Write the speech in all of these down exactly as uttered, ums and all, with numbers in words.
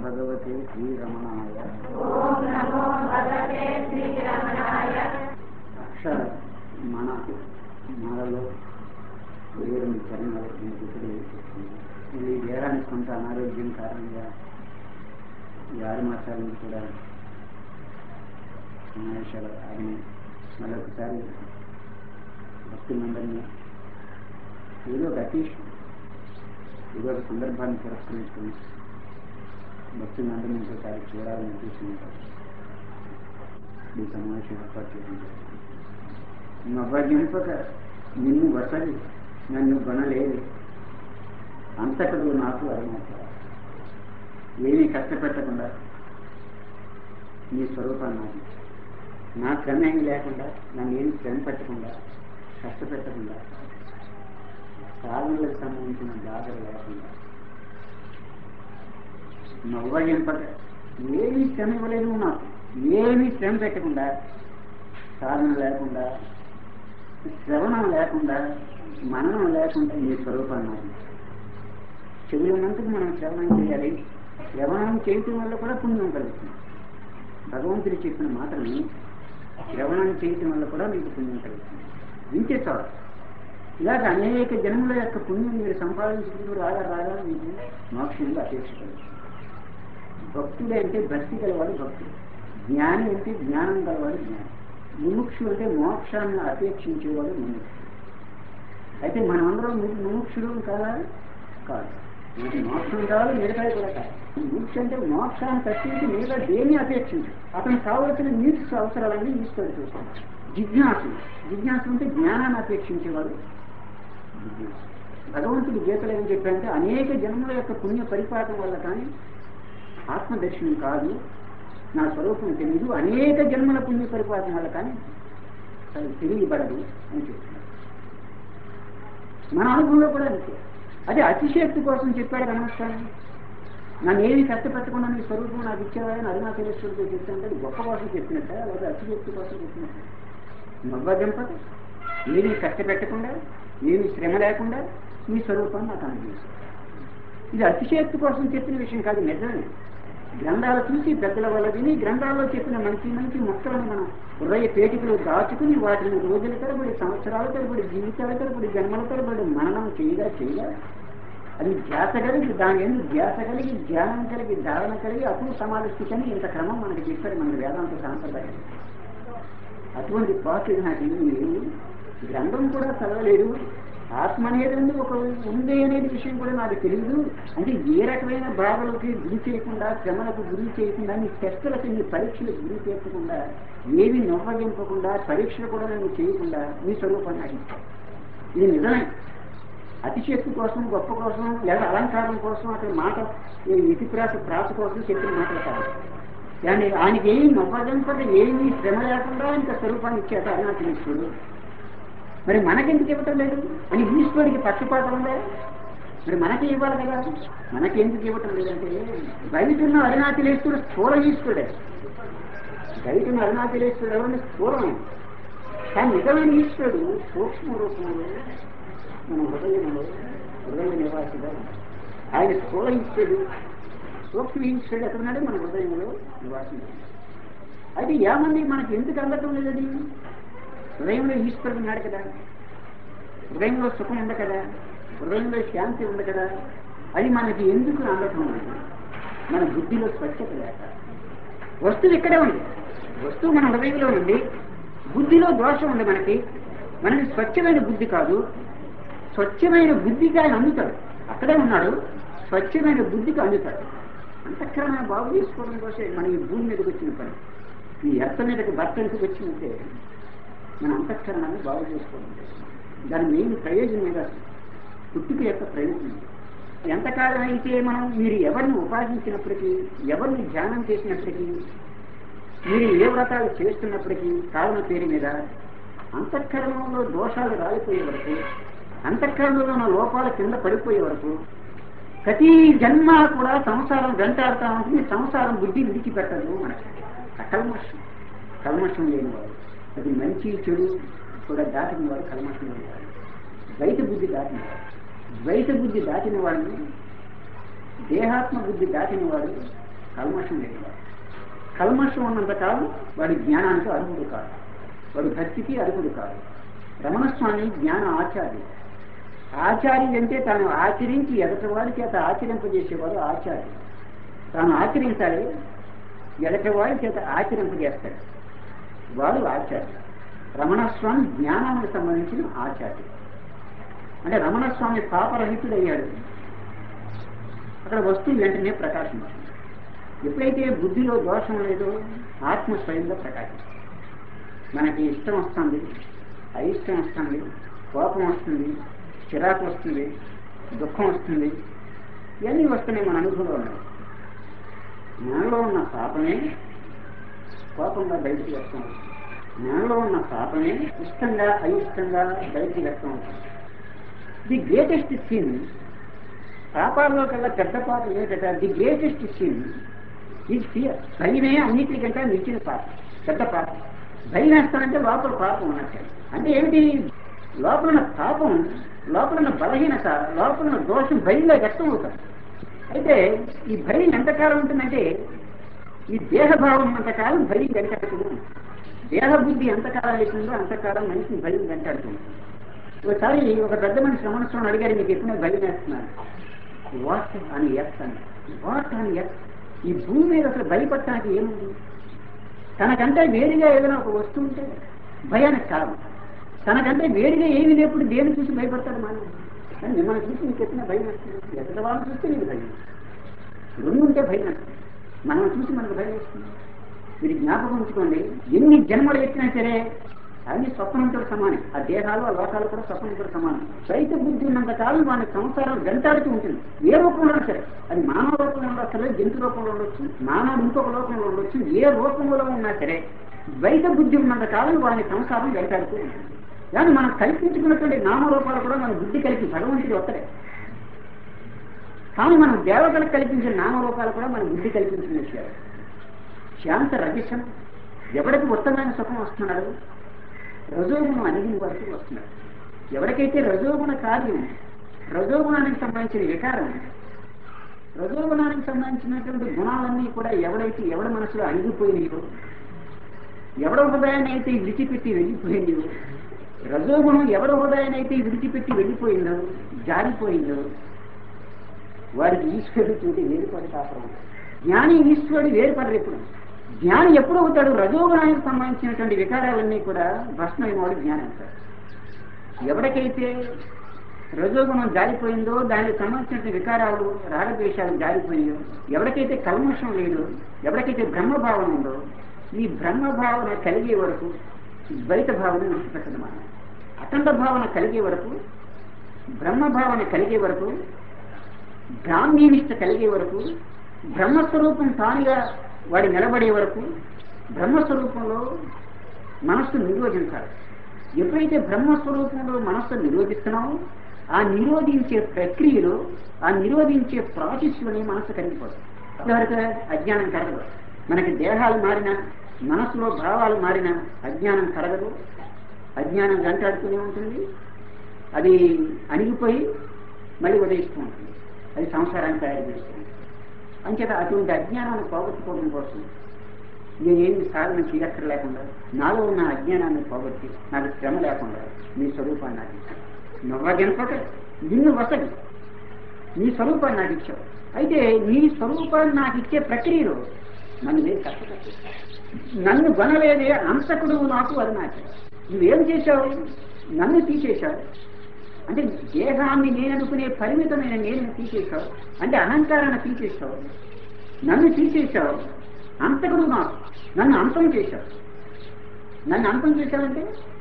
భగవతే శ్రీరమణాయ. ఓం నమో భగవతే శ్రీరమణాయ. అక్షర మన మనలో వేరు చరణాలు ఇప్పుడు ఈ దేహానికి కొంత అనారోగ్యం కారణంగా ఈ ఆరు మాసాల నుంచి కూడా సమావేశాలు ఆగి మరొకసారి భక్తులందరినీ ఏదో ఒక అకేషన్ ఏదో ఒక సందర్భాన్ని పురస్కరించుకుని భక్తులందరినీ ఇంకోసారి చూడాలని ఉద్దేశించారు. ఈ సమావేశం ఏర్పాటు చేయడం జరిగింది. నువ్వు అవ్వగింపక నిన్ను వసలి నన్ను కొనలేదు అంతటను నాకు అరుణాచ. ఏమీ కష్టపెట్టకుండా నీ స్వరూపాన్ని నాకు ఇచ్చావు. నా శ్రమేమి లేకుండా నన్ను ఏమి శ్రమ పెట్టకుండా కష్టపెట్టకుండా సాధనలకు సంబంధించిన బాధలు లేకుండా నవ్వగింపక ఏమీ శ్రమ ఇవ్వలేదు నాకు. ఏమీ శ్రమ పెట్టకుండా సాధన లేకుండా శ్రవణం లేకుండా మననం లేకుండా నీ స్వరూపాన్ని నాకు ఇచ్చావు. చెవులు ఉన్నందుకు మనం శ్రవణం చేయాలి. శ్రవణం చేయటం వల్ల కూడా పుణ్యం కలుగుతుంది. భగవంతుడు చెప్పిన మాటని శ్రవణం చేయటం వల్ల కూడా మీకు పుణ్యం కలుగుతుంది. వింటే చాలు. ఇలాగ అనేక జన్మల యొక్క పుణ్యం మీరు సంపాదించుకుంటూ రాగా రాగా మీకు మోక్షంలో అపేక్ష కలుగుతుంది. భక్తుడు అంటే భక్తి గలవాడు భక్తుడు, జ్ఞాని అంటే జ్ఞానం గలవాడు జ్ఞానం, ముముక్షు అంటే మోక్షాన్ని అపేక్షించేవాడు ముముక్షు. అయితే మనమందరం ముముక్షుడు కాదా? కాదు. మనకి మోక్షం కావాలి, మిగతాయి కూడా కాదు. ముముక్ష అంటే మోక్షాన్ని తప్పించి మిగతా దేన్ని అపేక్షించు. అతను కావలసిన నీడ్స్ అవసరాలన్నీ ఈశ్వరుడు చూస్తున్నాడు. జిజ్ఞాసు జిజ్ఞాసు అంటే జ్ఞానాన్ని అపేక్షించేవాడు జిజ్ఞాసు. భగవంతుడు గీతలు ఏం చెప్పారంటే అనేక జన్మల యొక్క పుణ్య పరిపాకం వల్ల కానీ ఆత్మదర్శనం కాదు, నా స్వరూపం తెలియదు, అనేక జన్మల పుణ్య పరిపాకం వల్ల కానీ తెలియబడదు అని చెప్తున్నారు. మన అనుభవంలో కూడా అంతే. అదే అతిశక్తి కోసం చెప్పాడు రమణస్వామి. నన్ను ఏమి కష్టపెట్టకుండా నీ స్వరూపం నాకు ఇచ్చేవాడని అరుణాచలేశ్వరుడితో చెప్తానంటే అది గొప్ప కోసం చెప్పినట్ట, లేదా అతిశక్తి కోసం చెప్పినట్ట. నవ్వగింపక ఏమీ కష్టపెట్టకుండా ఏమీ శ్రమ లేకుండా నీ స్వరూపాన్ని నాకు అనుభవిస్తాను. ఇది అతిశక్తి కోసం చెప్పిన విషయం కాదు, నిజమే. గ్రంథాలు చూసి పెద్దల వల్ల విని గ్రంథాల్లో చెప్పిన మంచి మంచి మొక్కలను మనం హృదయ పేటికలో దాచుకుని వాటిని రోజుల తరబడి సంవత్సరాల తరబడి జీవితాల తరబడి జన్మల తరబడి మననం చేయగా చేయగా అది ధ్యాస కలిగి దాని ఎందుకు ధ్యాస కలిగి ధ్యానం కలిగి ధారణ కలిగి అప్పుడు సమాధిస్థితి అని ఇంత క్రమం మనకి చెప్పారు మన వేదాంత సాంప్రదాయం. అటువంటి పాటు నాకు ఏమి లేవు, గ్రంథం కూడా చదవలేదు, ఆత్మ అనేది ఒక ఉంది అనేది విషయం కూడా నాకు తెలియదు. అంటే ఏ రకమైన బాధలకి గురి చేయకుండా శ్రమలకు గురి చేయకుండా నీ టెస్టులకి నీ పరీక్షలకు గురి చేయకుండా ఏవి నవ్వగింపకుండా పరీక్షలు కూడా నేను చేయకుండా నీ స్వరూపాన్ని నాకు ఇచ్చాను. ఇది నిజమే. అతిశక్తి కోసం గొప్ప కోసం లేదా అలంకారం కోసం అతని మాట ఇతి ప్రాస ప్రాస కోసం చెప్పిన మాటలు కాదు. కానీ ఆయనకి ఏమి నవ్వగింపక ఏమీ శ్రమ లేకుండా ఇంకా స్వరూపాన్ని ఇచ్చాడు అరుణాచలేశ్వరుడు. మరి మనకెందుకు ఇవ్వటం లేదు అని ఈశ్వరుడికి పక్షపాతం ఉందా? మరి మనకి ఇవ్వాలి కదా. మనకి ఎందుకు ఇవ్వటం లేదంటే బయట ఉన్న అరుణాచలేశ్వరుడు స్థూల ఈశ్వరుడే. బయట ఉన్న అరుణాచలేశ్వరుడు ఎవరిని స్థూలమే, కానీ నిజమైన ఈశ్వరుడు సూక్ష్మ రూపంలో మన హృదయంలో హృదయ నివాసిగా ఆయన స్థూల ఈశ్వరుడు. సూక్ష్మ ఈశ్వరుడు ఎక్కడున్నాడు? మన హృదయంలో నివాసం. అయితే ఏమంది మనకి ఎందుకు అందటం లేదని? హృదయంలో ఈశ్వరుడు ఉన్నాడు కదా, హృదయంలో సుఖం ఉంది కదా, హృదయంలో శాంతి ఉంది కదా, అది మనకి ఎందుకు అందటం లేదు? మన బుద్ధిలో స్వచ్ఛత లేక. వస్తువు ఇక్కడే ఉంది, వస్తువు మన హృదయంలో ఉంది, బుద్ధిలో దోషం ఉంది మనకి. మనకి స్వచ్ఛమైన బుద్ధి కాదు, స్వచ్ఛమైన బుద్ధికి ఆయన అందుతాడు, అక్కడే ఉన్నాడు, స్వచ్ఛమైన బుద్ధికి అందుతాడు. అంతఃకరణ బాగు చేసుకోవడం కోసం మన ఈ భూమి మీదకి వచ్చిన పని. ఈ ఎర్త మీదకి భర్త ఎందుకు వచ్చిందంటే మన అంతఃకరణాన్ని బాగు చేసుకోవడం. దాని మెయిన్ ప్రయోజనం మీద పుట్టుక యొక్క ప్రయోజనం. ఎంతకాలం అయితే మనం మీరు ఎవరిని ఉపాసించినప్పటికీ, ఎవరిని ధ్యానం చేసినప్పటికీ, మీరు ఏ వ్రతాలు చేస్తున్నప్పటికీ కారణ పేరు మీద అంతఃకరణంలో దోషాలు రాలిపోయే వరకు, అంతఃకరణలో ఉన్న లోపాల కింద పడిపోయే వరకు ప్రతి జన్మ కూడా సంసారం వెంటాడుతూ ఉంటుంది. సంసారం బుద్ధి విడిచిపెట్టదు. మనకి కల్మషం కల్మషం లేనివాడు, అది మంచి చెడు కూడా దాటిన వాడు కల్మషం లేనివాడు, ద్వైత బుద్ధి దాటినవాడు. ద్వైత బుద్ధి దాటిన వాడిని, దేహాత్మ బుద్ధి దాటినవాడు కల్మషం లేనివాడు. కల్మషం ఉన్నంత కాలం వాడి జ్ఞానానికి అర్హుడు కాదు, వాడు భక్తికి అర్హుడు కాదు. రమణస్వామి జ్ఞాన ఆచార్యుడు. ఆచార్యుడు అంటే తాను ఆచరించి ఎదటివాడి చేత ఆచరింపజేసేవాడు ఆచార్యుడు. తాను ఆచరించాలి, ఎదటివాడి చేత ఆచరింపజేస్తాడు, వాడు ఆచార్యుడు. రమణస్వామి జ్ఞానానికి సంబంధించిన ఆచార్యుడు. అంటే రమణస్వామి పాపరహితుడయ్యాడు. అక్కడ వస్తువు వెంటనే ప్రకాశించింది. ఎప్పుడైతే బుద్ధిలో దోషం లేదో ఆత్మ స్వయంగా ప్రకాశిస్తుంది. మనకి ఇష్టం వస్తుంది, అయిష్టం వస్తుంది, కోపం వస్తుంది, చిరాకు వస్తుంది, దుఃఖం వస్తుంది, ఇవన్నీ వస్తున్నాయి మన అనుభవంలో ఉన్నాయి. మనలో ఉన్న పాపమే కోపంగా బయటికి వ్యక్తం అవుతుంది. మనలో ఉన్న పాపమే ఇష్టంగా అయిష్టంగా బయటికి వ్యక్తం అవుతుంది. ది గ్రేటెస్ట్ సిన్, పాపాల్లో కల్లా పెద్ద పాపం ఏంటంటే the greatest sin is fear. భయమే అన్నిటికంటే మించిన పాపం, పెద్ద పాపం. భయం వేస్తానంటే లోపల పాపం ఉన్నట్టు. అంటే ఏమిటి? లోపల ఉన్న పాపం, లోపల ఉన్న బలహీనత, లోపల ఉన్న దోషం భయంగా వ్యక్తం అవుతుంది. అయితే ఈ భయం ఎంతకాలం ఉంటుందంటే ఈ దేహభావం ఉన్నంతకాలం భయం వెంటాడుతుంది. దేహబుద్ధి ఎంతకాలం అవుతుందో అంతకాలం మనిషిని భయం వెంటాడుతుంది. ఒకసారి ఒక పెద్ద మనిషి రమణస్వామి అడిగారు, మీకు ఎప్పుడైనా భయం వేస్తున్నాను? వాట్ అని వేస్తాను, వాట్ అని వేస్తాను. ఈ భూమి మీద అసలు భయపడటానికి ఏముంది? తనకంటే వేడిగా ఏదైనా ఒక వస్తువు ఉంటే భయానికి కారణం. తనకంటే వేడిగా ఏమి లేప్పుడు దేని చూసి భయపడతాడు మనం? కానీ మిమ్మల్ని చూసి నీకు ఎత్తిన భయం వస్తుంది, ఎక్కడ వాళ్ళని చూస్తే నీకు భయం. రెండు ఉంటే భయం వస్తుంది, మనం చూసి మనకు భయం వస్తుంది. మీరు జ్ఞాపకం ఉంచుకోండి, ఎన్ని జన్మలు ఎత్తినా సరే అన్ని స్వప్నంతో సమానం. ఆ దేహాలు ఆ లోకాలు కూడా స్వప్నంతో సమానం. రైత బుద్ధి ఉన్నంత కాలం వాడి సంసారం వెంటాడుతూ ఉంటుంది. ఏ రూపంలో సరే, అది మానవ రూపంలో ఉండొచ్చు, జంతు రూపంలో ఉండొచ్చు, మానవుడు ఇంకొక రూపంలో ఉండొచ్చు, ఏ రూపంలో ఉన్నా సరే ద్వైత బుద్ధి ఉన్నంత కాలం వాడి సంసారం వెంటాడుతూ ఉంటుంది. కానీ మనం కల్పించుకున్నటువంటి నామరూపాలు కూడా మన బుద్ధి కలిపి భగవంతుడు ఒక్కడే. కానీ మనం దేవతలకు కల్పించిన నామరూపాలు కూడా మన బుద్ధి కల్పించిన విషయాలు. శాంత రజసం, ఎవరికి ఉత్తమైన సుఖం వస్తున్నాడు? రజోగుణం అణిగిన వరకు వస్తున్నాడు. ఎవరికైతే రజోగుణ కార్యం, రజోగుణానికి సంబంధించిన వికారం, రజోగుణానికి సంబంధించినటువంటి గుణాలన్నీ కూడా ఎవరైతే ఎవరి మనసులో అణిగిపోయినాయో, ఎవడ హృదయాన్ని అయితే విడిచిపెట్టి వెళ్ళిపోయిందో, రజోగుణం ఎవరి హృదయాన్ని అయితే విడిచిపెట్టి వెళ్ళిపోయిందో, జారిపోయిందో, వాడికి ఈశ్వరుడు చూసి వేరుపడి కాపురం. జ్ఞాని ఈశ్వరుడు వేరుపడరు. ఎప్పుడు జ్ఞాని ఎప్పుడు అవుతాడు? రజోగుణానికి సంబంధించినటువంటి వికారాలన్నీ కూడా భస్మైన వాడు జ్ఞాని అంటాడు. ఎవరికైతే రజోగుణం జారిపోయిందో, దానికి సంబంధించిన వికారాలు రాగద్వేషాలు జారిపోయాయో, ఎవరికైతే కల్మషం లేదో, ఎవరికైతే బ్రహ్మభావన ఉందో, ఈ బ్రహ్మభావన కలిగే వరకు ద్వైత భావన విడిచిపెట్టదు. మనం అఖండ భావన కలిగే వరకు, బ్రహ్మభావన కలిగే వరకు, బ్రాహ్మీనిష్ట కలిగే వరకు, బ్రహ్మస్వరూపం తానుగా వాడి నిలబడే వరకు బ్రహ్మస్వరూపంలో మనస్సు నిరోధించాలి. ఎప్పుడైతే బ్రహ్మస్వరూపంలో మనస్సు నిరోధిస్తున్నామో ఆ నిరోధించే ప్రక్రియలో, ఆ నిరోధించే ప్రాసెస్లోనే మనస్సు కరిగిపోతుంది. అంతవరకు అజ్ఞానం కరగదు. మనకి దేహాలు మారినా, మనస్సులో భావాలు మారినా అజ్ఞానం కరగదు. అజ్ఞానం వెంటాడుతూనే ఉంటుంది. అది అణిగిపోయి మళ్ళీ ఉదయిస్తూ ఉంటుంది. అది సంసారాన్ని తయారు చేస్తుంది. అంచేత అటువంటి అజ్ఞానాన్ని పోగొట్టుకోవడం కోసం నేనేమి సాధన చేయక్కర్ లేకుండా, నాలో ఉన్న అజ్ఞానాన్ని పోగొట్టి నాకు శ్రమ లేకుండా నీ స్వరూపాన్ని నాకు ఇచ్చావు. నువ్వగెనపక నిన్ను వసగి నీ స్వరూపాన్ని నాకు ఇచ్చావు. అయితే నీ స్వరూపాన్ని నాకు ఇచ్చే ప్రక్రియలో నన్ను నేను కష్టపడి, నన్ను గొనలేదే అంతకుడు నాకు అది నాకు. నువ్వేం చేశావు? నన్ను తీసేశావు. అంటే దేహాన్ని నేను అనుకునే పరిమితమైన నేను తీసేశావు. అంటే అహంకారాన్ని తీసేశావు, నన్ను తీసేశావు. అంతకుడు నాకు, నన్ను అంతం చేశావు. నన్ను అంతం చేశావంటే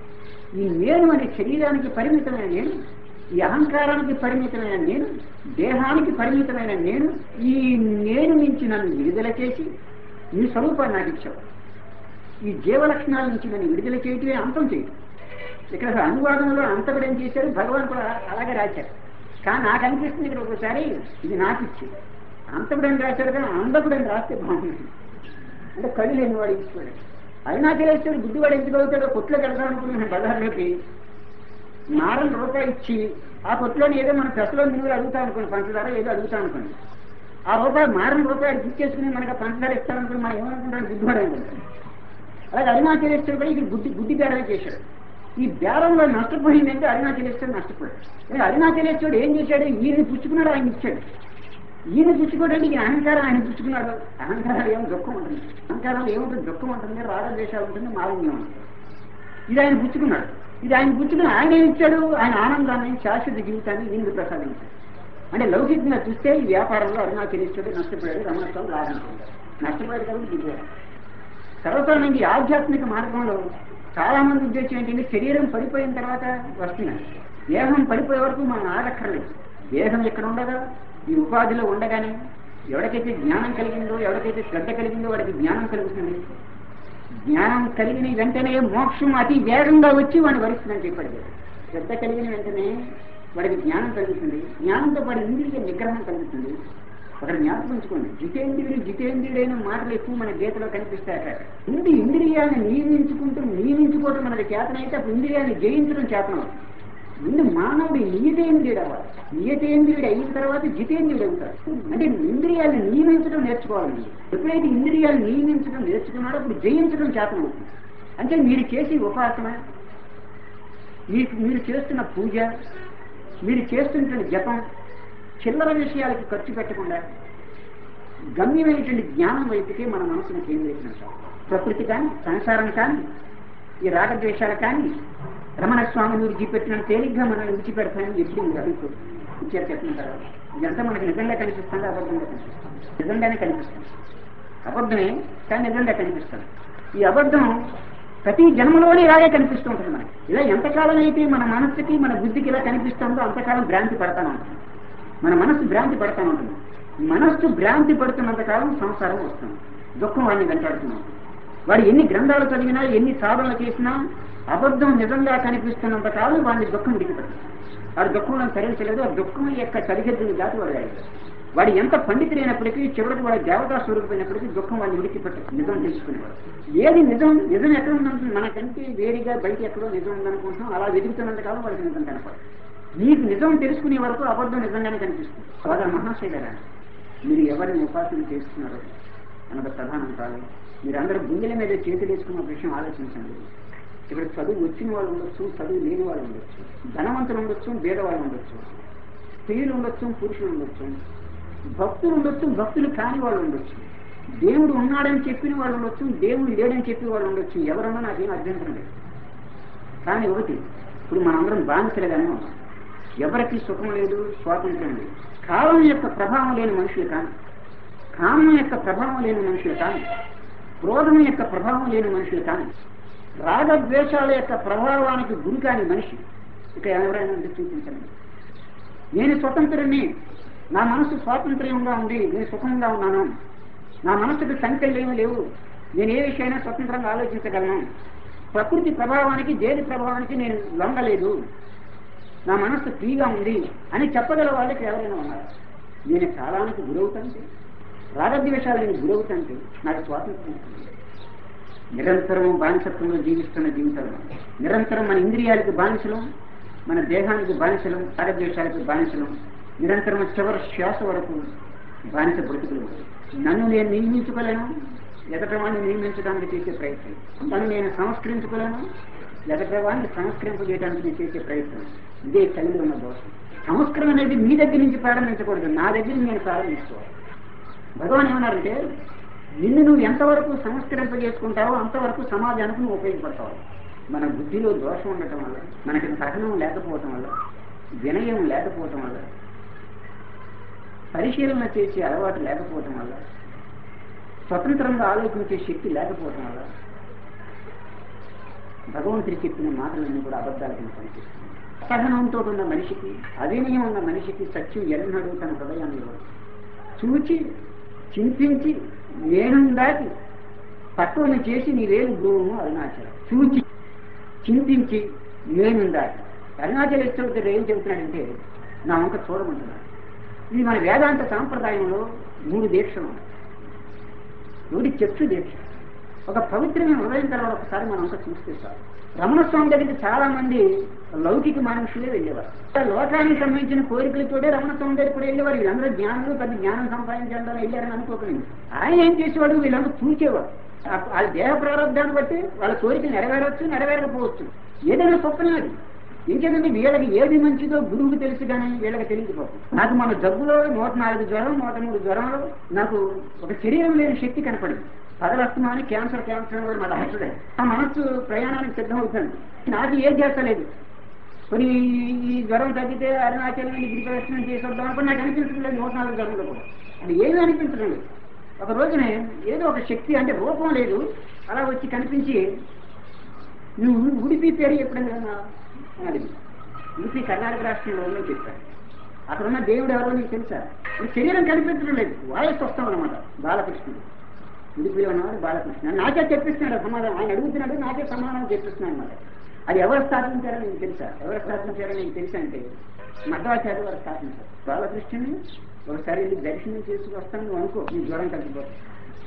ఈ నేను అనే శరీరానికి పరిమితమైన నేను, ఈ అహంకారానికి పరిమితమైన నేను, దేహానికి పరిమితమైన నేను, ఈ నేను నుంచి నన్ను విడుదల చేసి నీ స్వరూపాన్ని నాకు ఇచ్చావు. ఈ జీవలక్షణాల నుంచి నన్ను విడుదల చేయటమే అంతం చేయడం. ఇక్కడ అనువాదంలో అంతకుడు ఏం చేశారు? భగవాన్ కూడా అలాగే రాశారు. కానీ నాకు అనిపిస్తుంది ఇక్కడ ఒకసారి ఇది నాకు ఇచ్చి అంతకుడు అని రాశారు, కానీ అందకుడు అని రాస్తే బాగుంటుంది. అంటే కళ్ళు లేని వాడు ఈశ్వరుడు. అరుణాచలేశ్వరుడు బుద్ధివాడు ఎందుకు అవుతాడో కొట్లో కడతాం అనుకున్నాను. బజార్లోకి నారాయణ రూపాయి ఇచ్చి ఆ కొట్లోని ఏదో మన పెసలో మినువులు అడుగుతాం అనుకోండి, పంచదార ఏదో అడుగుతాం అనుకోండి. ఆ రూపాయి మారిన రూపాయలు గుర్తించుకుని మనకు పంచదార ఇస్తారనుకుని మనం ఏమనుకుంటాం గుడ్డివాడు అనుకుంటాం. అలాగే అరుణాచలేశ్వరుడు కూడా ఇది గుడ్డి గుడ్డి బేరమే చేశాడు. ఈ బేరంలో నష్టపోయిందంటే అరుణాచలేశ్వరుడు నష్టపోయాడు. కానీ అరుణాచలేశ్వరుడు ఏం చేశాడు? ఈయన పుచ్చుకున్నాడు, ఆయన ఇచ్చాడు. ఈయన పుచ్చుకోవడానికి ఈ అహంకారం ఆయన పుచ్చుకున్నాడు. అహంకారం ఏమో దుఃఖం ఉంటుంది, అహంకారం ఏముంటుంది? దుఃఖం ఉంటుంది, రాగద్వేషాలు ఉంటుంది, మాలిన్యం ఉంటుంది. ఇది ఆయన పుచ్చుకున్నాడు. ఇది ఆయన పుచ్చుకుని ఆయన ఏమి ఇచ్చాడు? ఆయన ఆనందాన్ని, శాశ్వత జీవితాన్ని ఈయనకు ప్రసాదించాడు. అంటే లౌకికంగా చూస్తే ఈ వ్యాపారంలో అరుణాచలేశ్వరుడు నష్టపోయాడు, రమణస్వామి లాభం పొందాడు. నష్టపోయాడు కాబట్టి దిగాడు. సర్వసాధారణంగా ఈ ఆధ్యాత్మిక మార్గంలో చాలా మంది ఉద్దేశం ఏంటంటే శరీరం పడిపోయిన తర్వాత వస్తున్నాయి. దేహం పడిపోయే వరకు మనం ఆగక్కర్లేదు. దేహం ఇక్కడ ఉండగా, ఈ ఉపాధిలో ఉండగానే ఎవరికైతే జ్ఞానం కలిగిందో, ఎవరికైతే శ్రద్ధ కలిగిందో వాడికి జ్ఞానం కలుగుతుంది. జ్ఞానం కలిగిన వెంటనే మోక్షం అతి వేగంగా వచ్చి వాడిని వరిస్తుందని చెప్పాడు. శ్రద్ధ కలిగిన వెంటనే వాడికి జ్ఞానం కలుగుతుంది. జ్ఞానంతో పాటు ఇంద్రియ నిగ్రహం కలుగుతుంది. అక్కడ జ్ఞాపకం ఉంచుకోండి, జితేంద్రియుడు జితేంద్రియుడైన మాటలు ఎక్కువ మన గీతలో కనిపిస్తాయట. ముందు ఇంద్రియాన్ని నియమించుకుంటూ నియమించుకోవడం మనకి చేతనైతే అప్పుడు ఇంద్రియాన్ని జయించడం చేతనం. ముందు మానవుడు నియతేంద్రియుడు అవ్వాలి. నియతేంద్రియుడు అయిన తర్వాత జితేంద్రియుడు అవుతాడు. అంటే ఇంద్రియాలను నియమించడం నేర్చుకోవాలి. ఎప్పుడైతే ఇంద్రియాలను నియమించడం నేర్చుకున్నాడో అప్పుడు జయించడం చేతనం అవుతుంది. అంటే మీరు చేసే ఉపాసన, మీకు మీరు చేస్తున్న పూజ, మీరు చేస్తున్నటువంటి జపం చిల్లర విషయాలకు ఖర్చు పెట్టకుండా గమ్యమైనటువంటి జ్ఞానం వైపుకే మన మనసును కేంద్రీకరించాలి. ప్రకృతి కానీ, సంసారం కానీ, ఈ రాగద్వేషాలు కానీ రమణ స్వామి మీరు చూపెట్టిన తేలిగ్గా మనల్ని విడిచిపెడతాయని ఎప్పుడు మీరు అడుగుతూ ఇచ్చారు చెప్తుంటారు. ఇదంతా మనకి నిజంగా కనిపిస్తుంది, అబద్ధంగా కనిపిస్తుంది. నిజంగానే కనిపిస్తుంది, అబద్ధమే కానీ నిజంగా కనిపిస్తుంది. ఈ అబద్ధం ప్రతి జన్మలోనే ఇలాగే కనిపిస్తూ ఉంటుంది మనకి. ఇలా ఎంతకాలం అయితే మన మనస్సుకి మన బుద్ధికి ఇలా కనిపిస్తుందో అంతకాలం భ్రాంతి పడతాను ఉంటుంది. మన మనస్సు భ్రాంతి పడతాను ఉంటుంది. మనస్సు భ్రాంతి పడుతున్నంతకాలం సంసారం వస్తుంది, దుఃఖం వాడిని వెంటాడుతున్నాం. వాడు ఎన్ని గ్రంథాలు చదివినా, ఎన్ని సాధనలు చేసినా అబద్ధం నిజంగా కనిపిస్తున్నంత కాలం వాడిని దుఃఖం విడిచిపెట్టాడు. వాడు దుఃఖంలో తరించలేదు. ఆ దుఃఖం యొక్క సరిహద్దుని దాటి వాడు అయ్యాడు. వాడు ఎంత పండితులైనప్పటికీ చివరికి వాడు దేవతా స్వరూపమైనప్పటికీ దుఃఖం వాడిని విడిచిపెట్టాడు. నిజం తెలుసుకునేవాడు. ఏది నిజం? నిజం ఎక్కడ ఉందంటే మనకంటే వేడిగా బయట ఎక్కడో నిజం ఉందనుకుంటాం. అలా వెతుకుతున్నంతకాలం వాడికి నిజం కనపడదు. నీకు నిజం తెలుసుకునే వరకు అబద్ధం నిజంగానే కనిపిస్తుంది. సోదర మహాశైలరా, మీరు ఎవరిని ఉపాసన చేస్తున్నారో అన్నది ప్రధానం కాదు. మీరందరూ గుండెల మీద చేతులు వేసుకున్న విషయం ఆలోచించండి. ఇక్కడ చదువు వచ్చిన వాళ్ళు ఉండొచ్చు, చదువు లేని వాళ్ళు ఉండొచ్చు, ధనవంతులు ఉండొచ్చు, భేదవాళ్ళు ఉండొచ్చు, స్త్రీలు ఉండొచ్చు, పురుషులు ఉండొచ్చు, భక్తులు ఉండొచ్చు, భక్తులు కాని వాళ్ళు ఉండొచ్చు, దేవుడు ఉన్నాడని చెప్పిన వాళ్ళు ఉండొచ్చు, దేవుడు లేడని చెప్పిన వాళ్ళు ఉండొచ్చు. ఎవరన్నా నాకేం అభ్యంతరం లేదు. కానీ ఒకటి, ఇప్పుడు మనందరం బానిసలుగానే ఉన్నాం. ఎవరికి సుఖం లేదు, స్వాతంత్రం లేదు. కాలం యొక్క ప్రభావం లేని మనుషులు కానీ, కామం యొక్క ప్రభావం లేని మనుషులు కానీ, క్రోధం యొక్క ప్రభావం లేని మనుషులు కానీ, రాగద్వేషాల యొక్క ప్రభావానికి గురి కాని మనిషి ఇక ఎవరైనా చూపించండి. నేను స్వతంత్రుని, నా మనసు స్వాతంత్ర్యంగా ఉంది, నేను సుఖంగా ఉన్నాను, నా మనసుకు సంఖ్యలు ఏమీ లేవు, నేను ఏ విషయమైనా స్వతంత్రంగా ఆలోచించగలను, ప్రకృతి ప్రభావానికి దేని ప్రభావానికి నేను లొంగలేదు, నా మనస్సు ఫ్రీగా ఉంది అని చెప్పగల వాళ్ళకి ఎవరైనా ఉన్నారు? నేను కాలానికి గురవుతాంటే, రాగద్వేషాలకు గురవుతాంటే నాకు స్వాతంత్రం. నిరంతరం బానిసత్వంలో జీవిస్తున్న జీవితంలో నిరంతరం మన ఇంద్రియాలకు బానిసలం, మన దేహానికి బానిసలం, రాగద్వేషాలకు బానిసలం, నిరంతరం చివరి శ్వాస వరకు బానిస బ్రతుకులు. నన్ను నేను నియమించుకోలేను, ఎదటవాడిని నియమించడానికి చేసే ప్రయత్నం. నన్ను నేను సంస్కరించుకోలేను, ఎదటవాడిని సంస్కరింపజేయడానికి నేను చేసే ప్రయత్నం. ఇదే కలిగి ఉన్న దోషం. సంస్కరణ అనేది మీ దగ్గర నుంచి ప్రారంభించకూడదు, నా దగ్గర నేను ప్రారంభించుకోవాలి. భగవాన్ ఏమన్నారంటే, నిన్ను నువ్వు ఎంతవరకు సంస్కరింపజేసుకుంటావో అంతవరకు సమాజానికి నువ్వు ఉపయోగపడతావు. మన బుద్ధిలో దోషం ఉండటం వల్ల, మనకి సహనం లేకపోవటం వల్ల, వినయం లేకపోవటం వల్ల, పరిశీలన చేసే అలవాటు లేకపోవటం వల్ల, స్వతంత్రంగా ఆలోచించే శక్తి లేకపోవటం వల్ల భగవంతుడి చెప్పిన మాటలన్నీ కూడా అబద్ధాలకు పనిచేస్తుంది. అసహనంతో ఉన్న మనిషికి, అవినయం ఉన్న మనిషికి సత్యం ఎన్నడూ తన హృదయాన్ని చూచి చింతించి నేను దాటి తక్కువని చేసి నీ వేలు బ్రూము అరుణాచలం. చూచి చింతించి నేను దాటి అరుణాచలేశ్వరుడు ఏం చెబుతున్నాడంటే నా వంక చూడమంటున్నాడు. ఇది మన వేదాంత సాంప్రదాయంలో మూడు దీక్షలు ఉన్నాయి. ఒకటి చక్షు దీక్ష, ఒక పవిత్రమైన హృదయం కలవాడు ఒకసారి మనం అంతా చూస్తే సార్. రమణ స్వామి దగ్గరికి చాలా మంది లౌకిక మనుషులే వెళ్ళేవారు. లోకానికి సంబంధించిన కోరికలతోటే రమణ స్వామి దగ్గర కూడా వెళ్ళేవారు. వీళ్ళందరూ జ్ఞానులు, పెద్ద జ్ఞానం సంపాదించాలని వెళ్ళారని అనుకోకండి. ఆయన ఏం చేసేవాడు, వీళ్ళందరూ చూసేవాడు. వాళ్ళ దేహ ప్రారంభాన్ని బట్టి వాళ్ళ కోరిక నెరవేరవచ్చు, నెరవేరకపోవచ్చు. ఏదైనా స్వప్నం అది. ఇంకేంటంటే వీళ్ళకి ఏది మంచిదో గురువుకి తెలుసు కానీ వీళ్ళకి తెలియకపోతుంది. నాకు మన జబ్బులో నూట నాలుగు జ్వరం, నూట మూడు జ్వరంలో నాకు ఒక శరీరం లేని శక్తి కనపడింది. పగలస్తమాని క్యాన్సర్ క్యాన్సర్ కూడా మా డాక్టరే. ఆ మనస్సు ప్రయాణానికి సిద్ధమవుతుంది. నాకు ఏం చేస్తలేదు. కొన్ని ఈ జ్వరం తగ్గితే అరుణాచలం గిరి ప్రదర్శనం చేసేద్దాం అనుకుని నాకు అనిపించడం లేదు. నూట నాలుగు జ్వరంలో కూడా అది ఏమీ అనిపించడం లేదు. ఒక రోజునే ఏదో ఒక శక్తి, అంటే రూపం లేదు, అలా వచ్చి కనిపించి నువ్వు ఉడిపి పేరు ఎప్పుడైనా అని అడిగి. ఉడిపి కర్ణాటక రాష్ట్రంలో ఉందని చెప్పాను. అక్కడ ఉన్న దేవుడు ఎవరో నీకు తెలుసా? ఈ శరీరం కనిపించడం లేదు, వాయిస్ వస్తాం అనమాట. బాలకృష్ణుడు ఉడిపిలో ఉన్నవాడు బాలకృష్ణ. నాకే చెప్పిస్తున్నాడు సమాధానం. ఆయన అడుగుతున్నాడు, నాకే సమాధానం చెప్పిస్తున్నాడు అనమాట. అది ఎవరు స్థాపించారో నీకు తెలుసా? ఎవరు స్థాపించారో నీకు తెలుసా అంటే మధ్వాచార్య వారు స్థాపించారు. బాలకృష్ణుని ఒకసారి వెళ్ళి దర్శనం చేసి వస్తాను నువ్వు అనుకో, నీ జ్వరం తగ్గిపోతుంది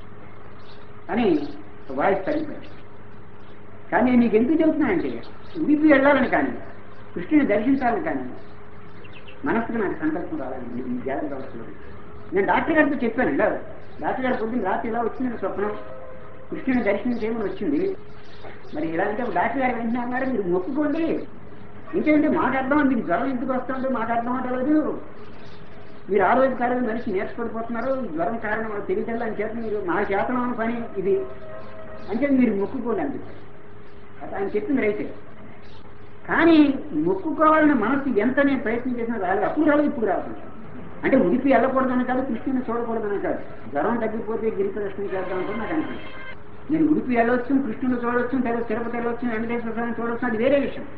అని వాయిస్ తగ్గిపోయింది. కానీ నేను నీకు ఎందుకు చెబుతున్నానంటే ఉడిపి వెళ్ళాలని కానీ కృష్ణుని దర్శించాలని కానీ మనస్సుకు నాకు సంకల్పం రావాలని ఈ జాగ్రత్త అవసరం. నేను డాక్టర్ గారితో చెప్పాను, ఇలా డాక్టర్ గారి పొద్దున్న రాత్రి ఇలా వచ్చింది స్వప్నం, కృష్ణుని దర్శనం చేయమని వచ్చింది. మరి ఇలా అంటే డాక్టర్ గారు వెంటనే అన్నారు, మీరు మొక్కుకోండి. ఇంకేంటే మాకు అర్థం, మీకు జ్వరం ఎందుకు వస్తుందో మాకు అర్థం అవ్వలేదు. మీరు ఆ రోజు కారణం మనిషి నేర్చుకోడిపోతున్నారు, జ్వరం కారణం వాళ్ళు తెలియటల్లా అని చేత మీరు మా చేతనం పని ఇది అంటే మీరు మొక్కుకోండి అని చెప్పారు. అది ఆయన చెప్పింది రైతే. కానీ మొక్కుకోవాలని మనసు ఎంత నేను ప్రయత్నం చేసినా రాలేదు. అప్పుడు రాలేదు, ఇప్పుడు రావాలి. అంటే ఉడిపి వెళ్ళకూడదని కాదు, కృష్ణుని చూడకూడదని కాదు. జ్వరం తగ్గిపోతే గిరి ప్రదర్శన చేద్దాం అనుకుని నాకు అనిపించింది. నేను ఉడిపి వెళ్ళొచ్చు, కృష్ణుని చూడవచ్చు, లేదా తిరుపతి వెళ్ళొచ్చు, వెంకటేశ్వర స్వామిని చూడవచ్చు, అది వేరే విషయం.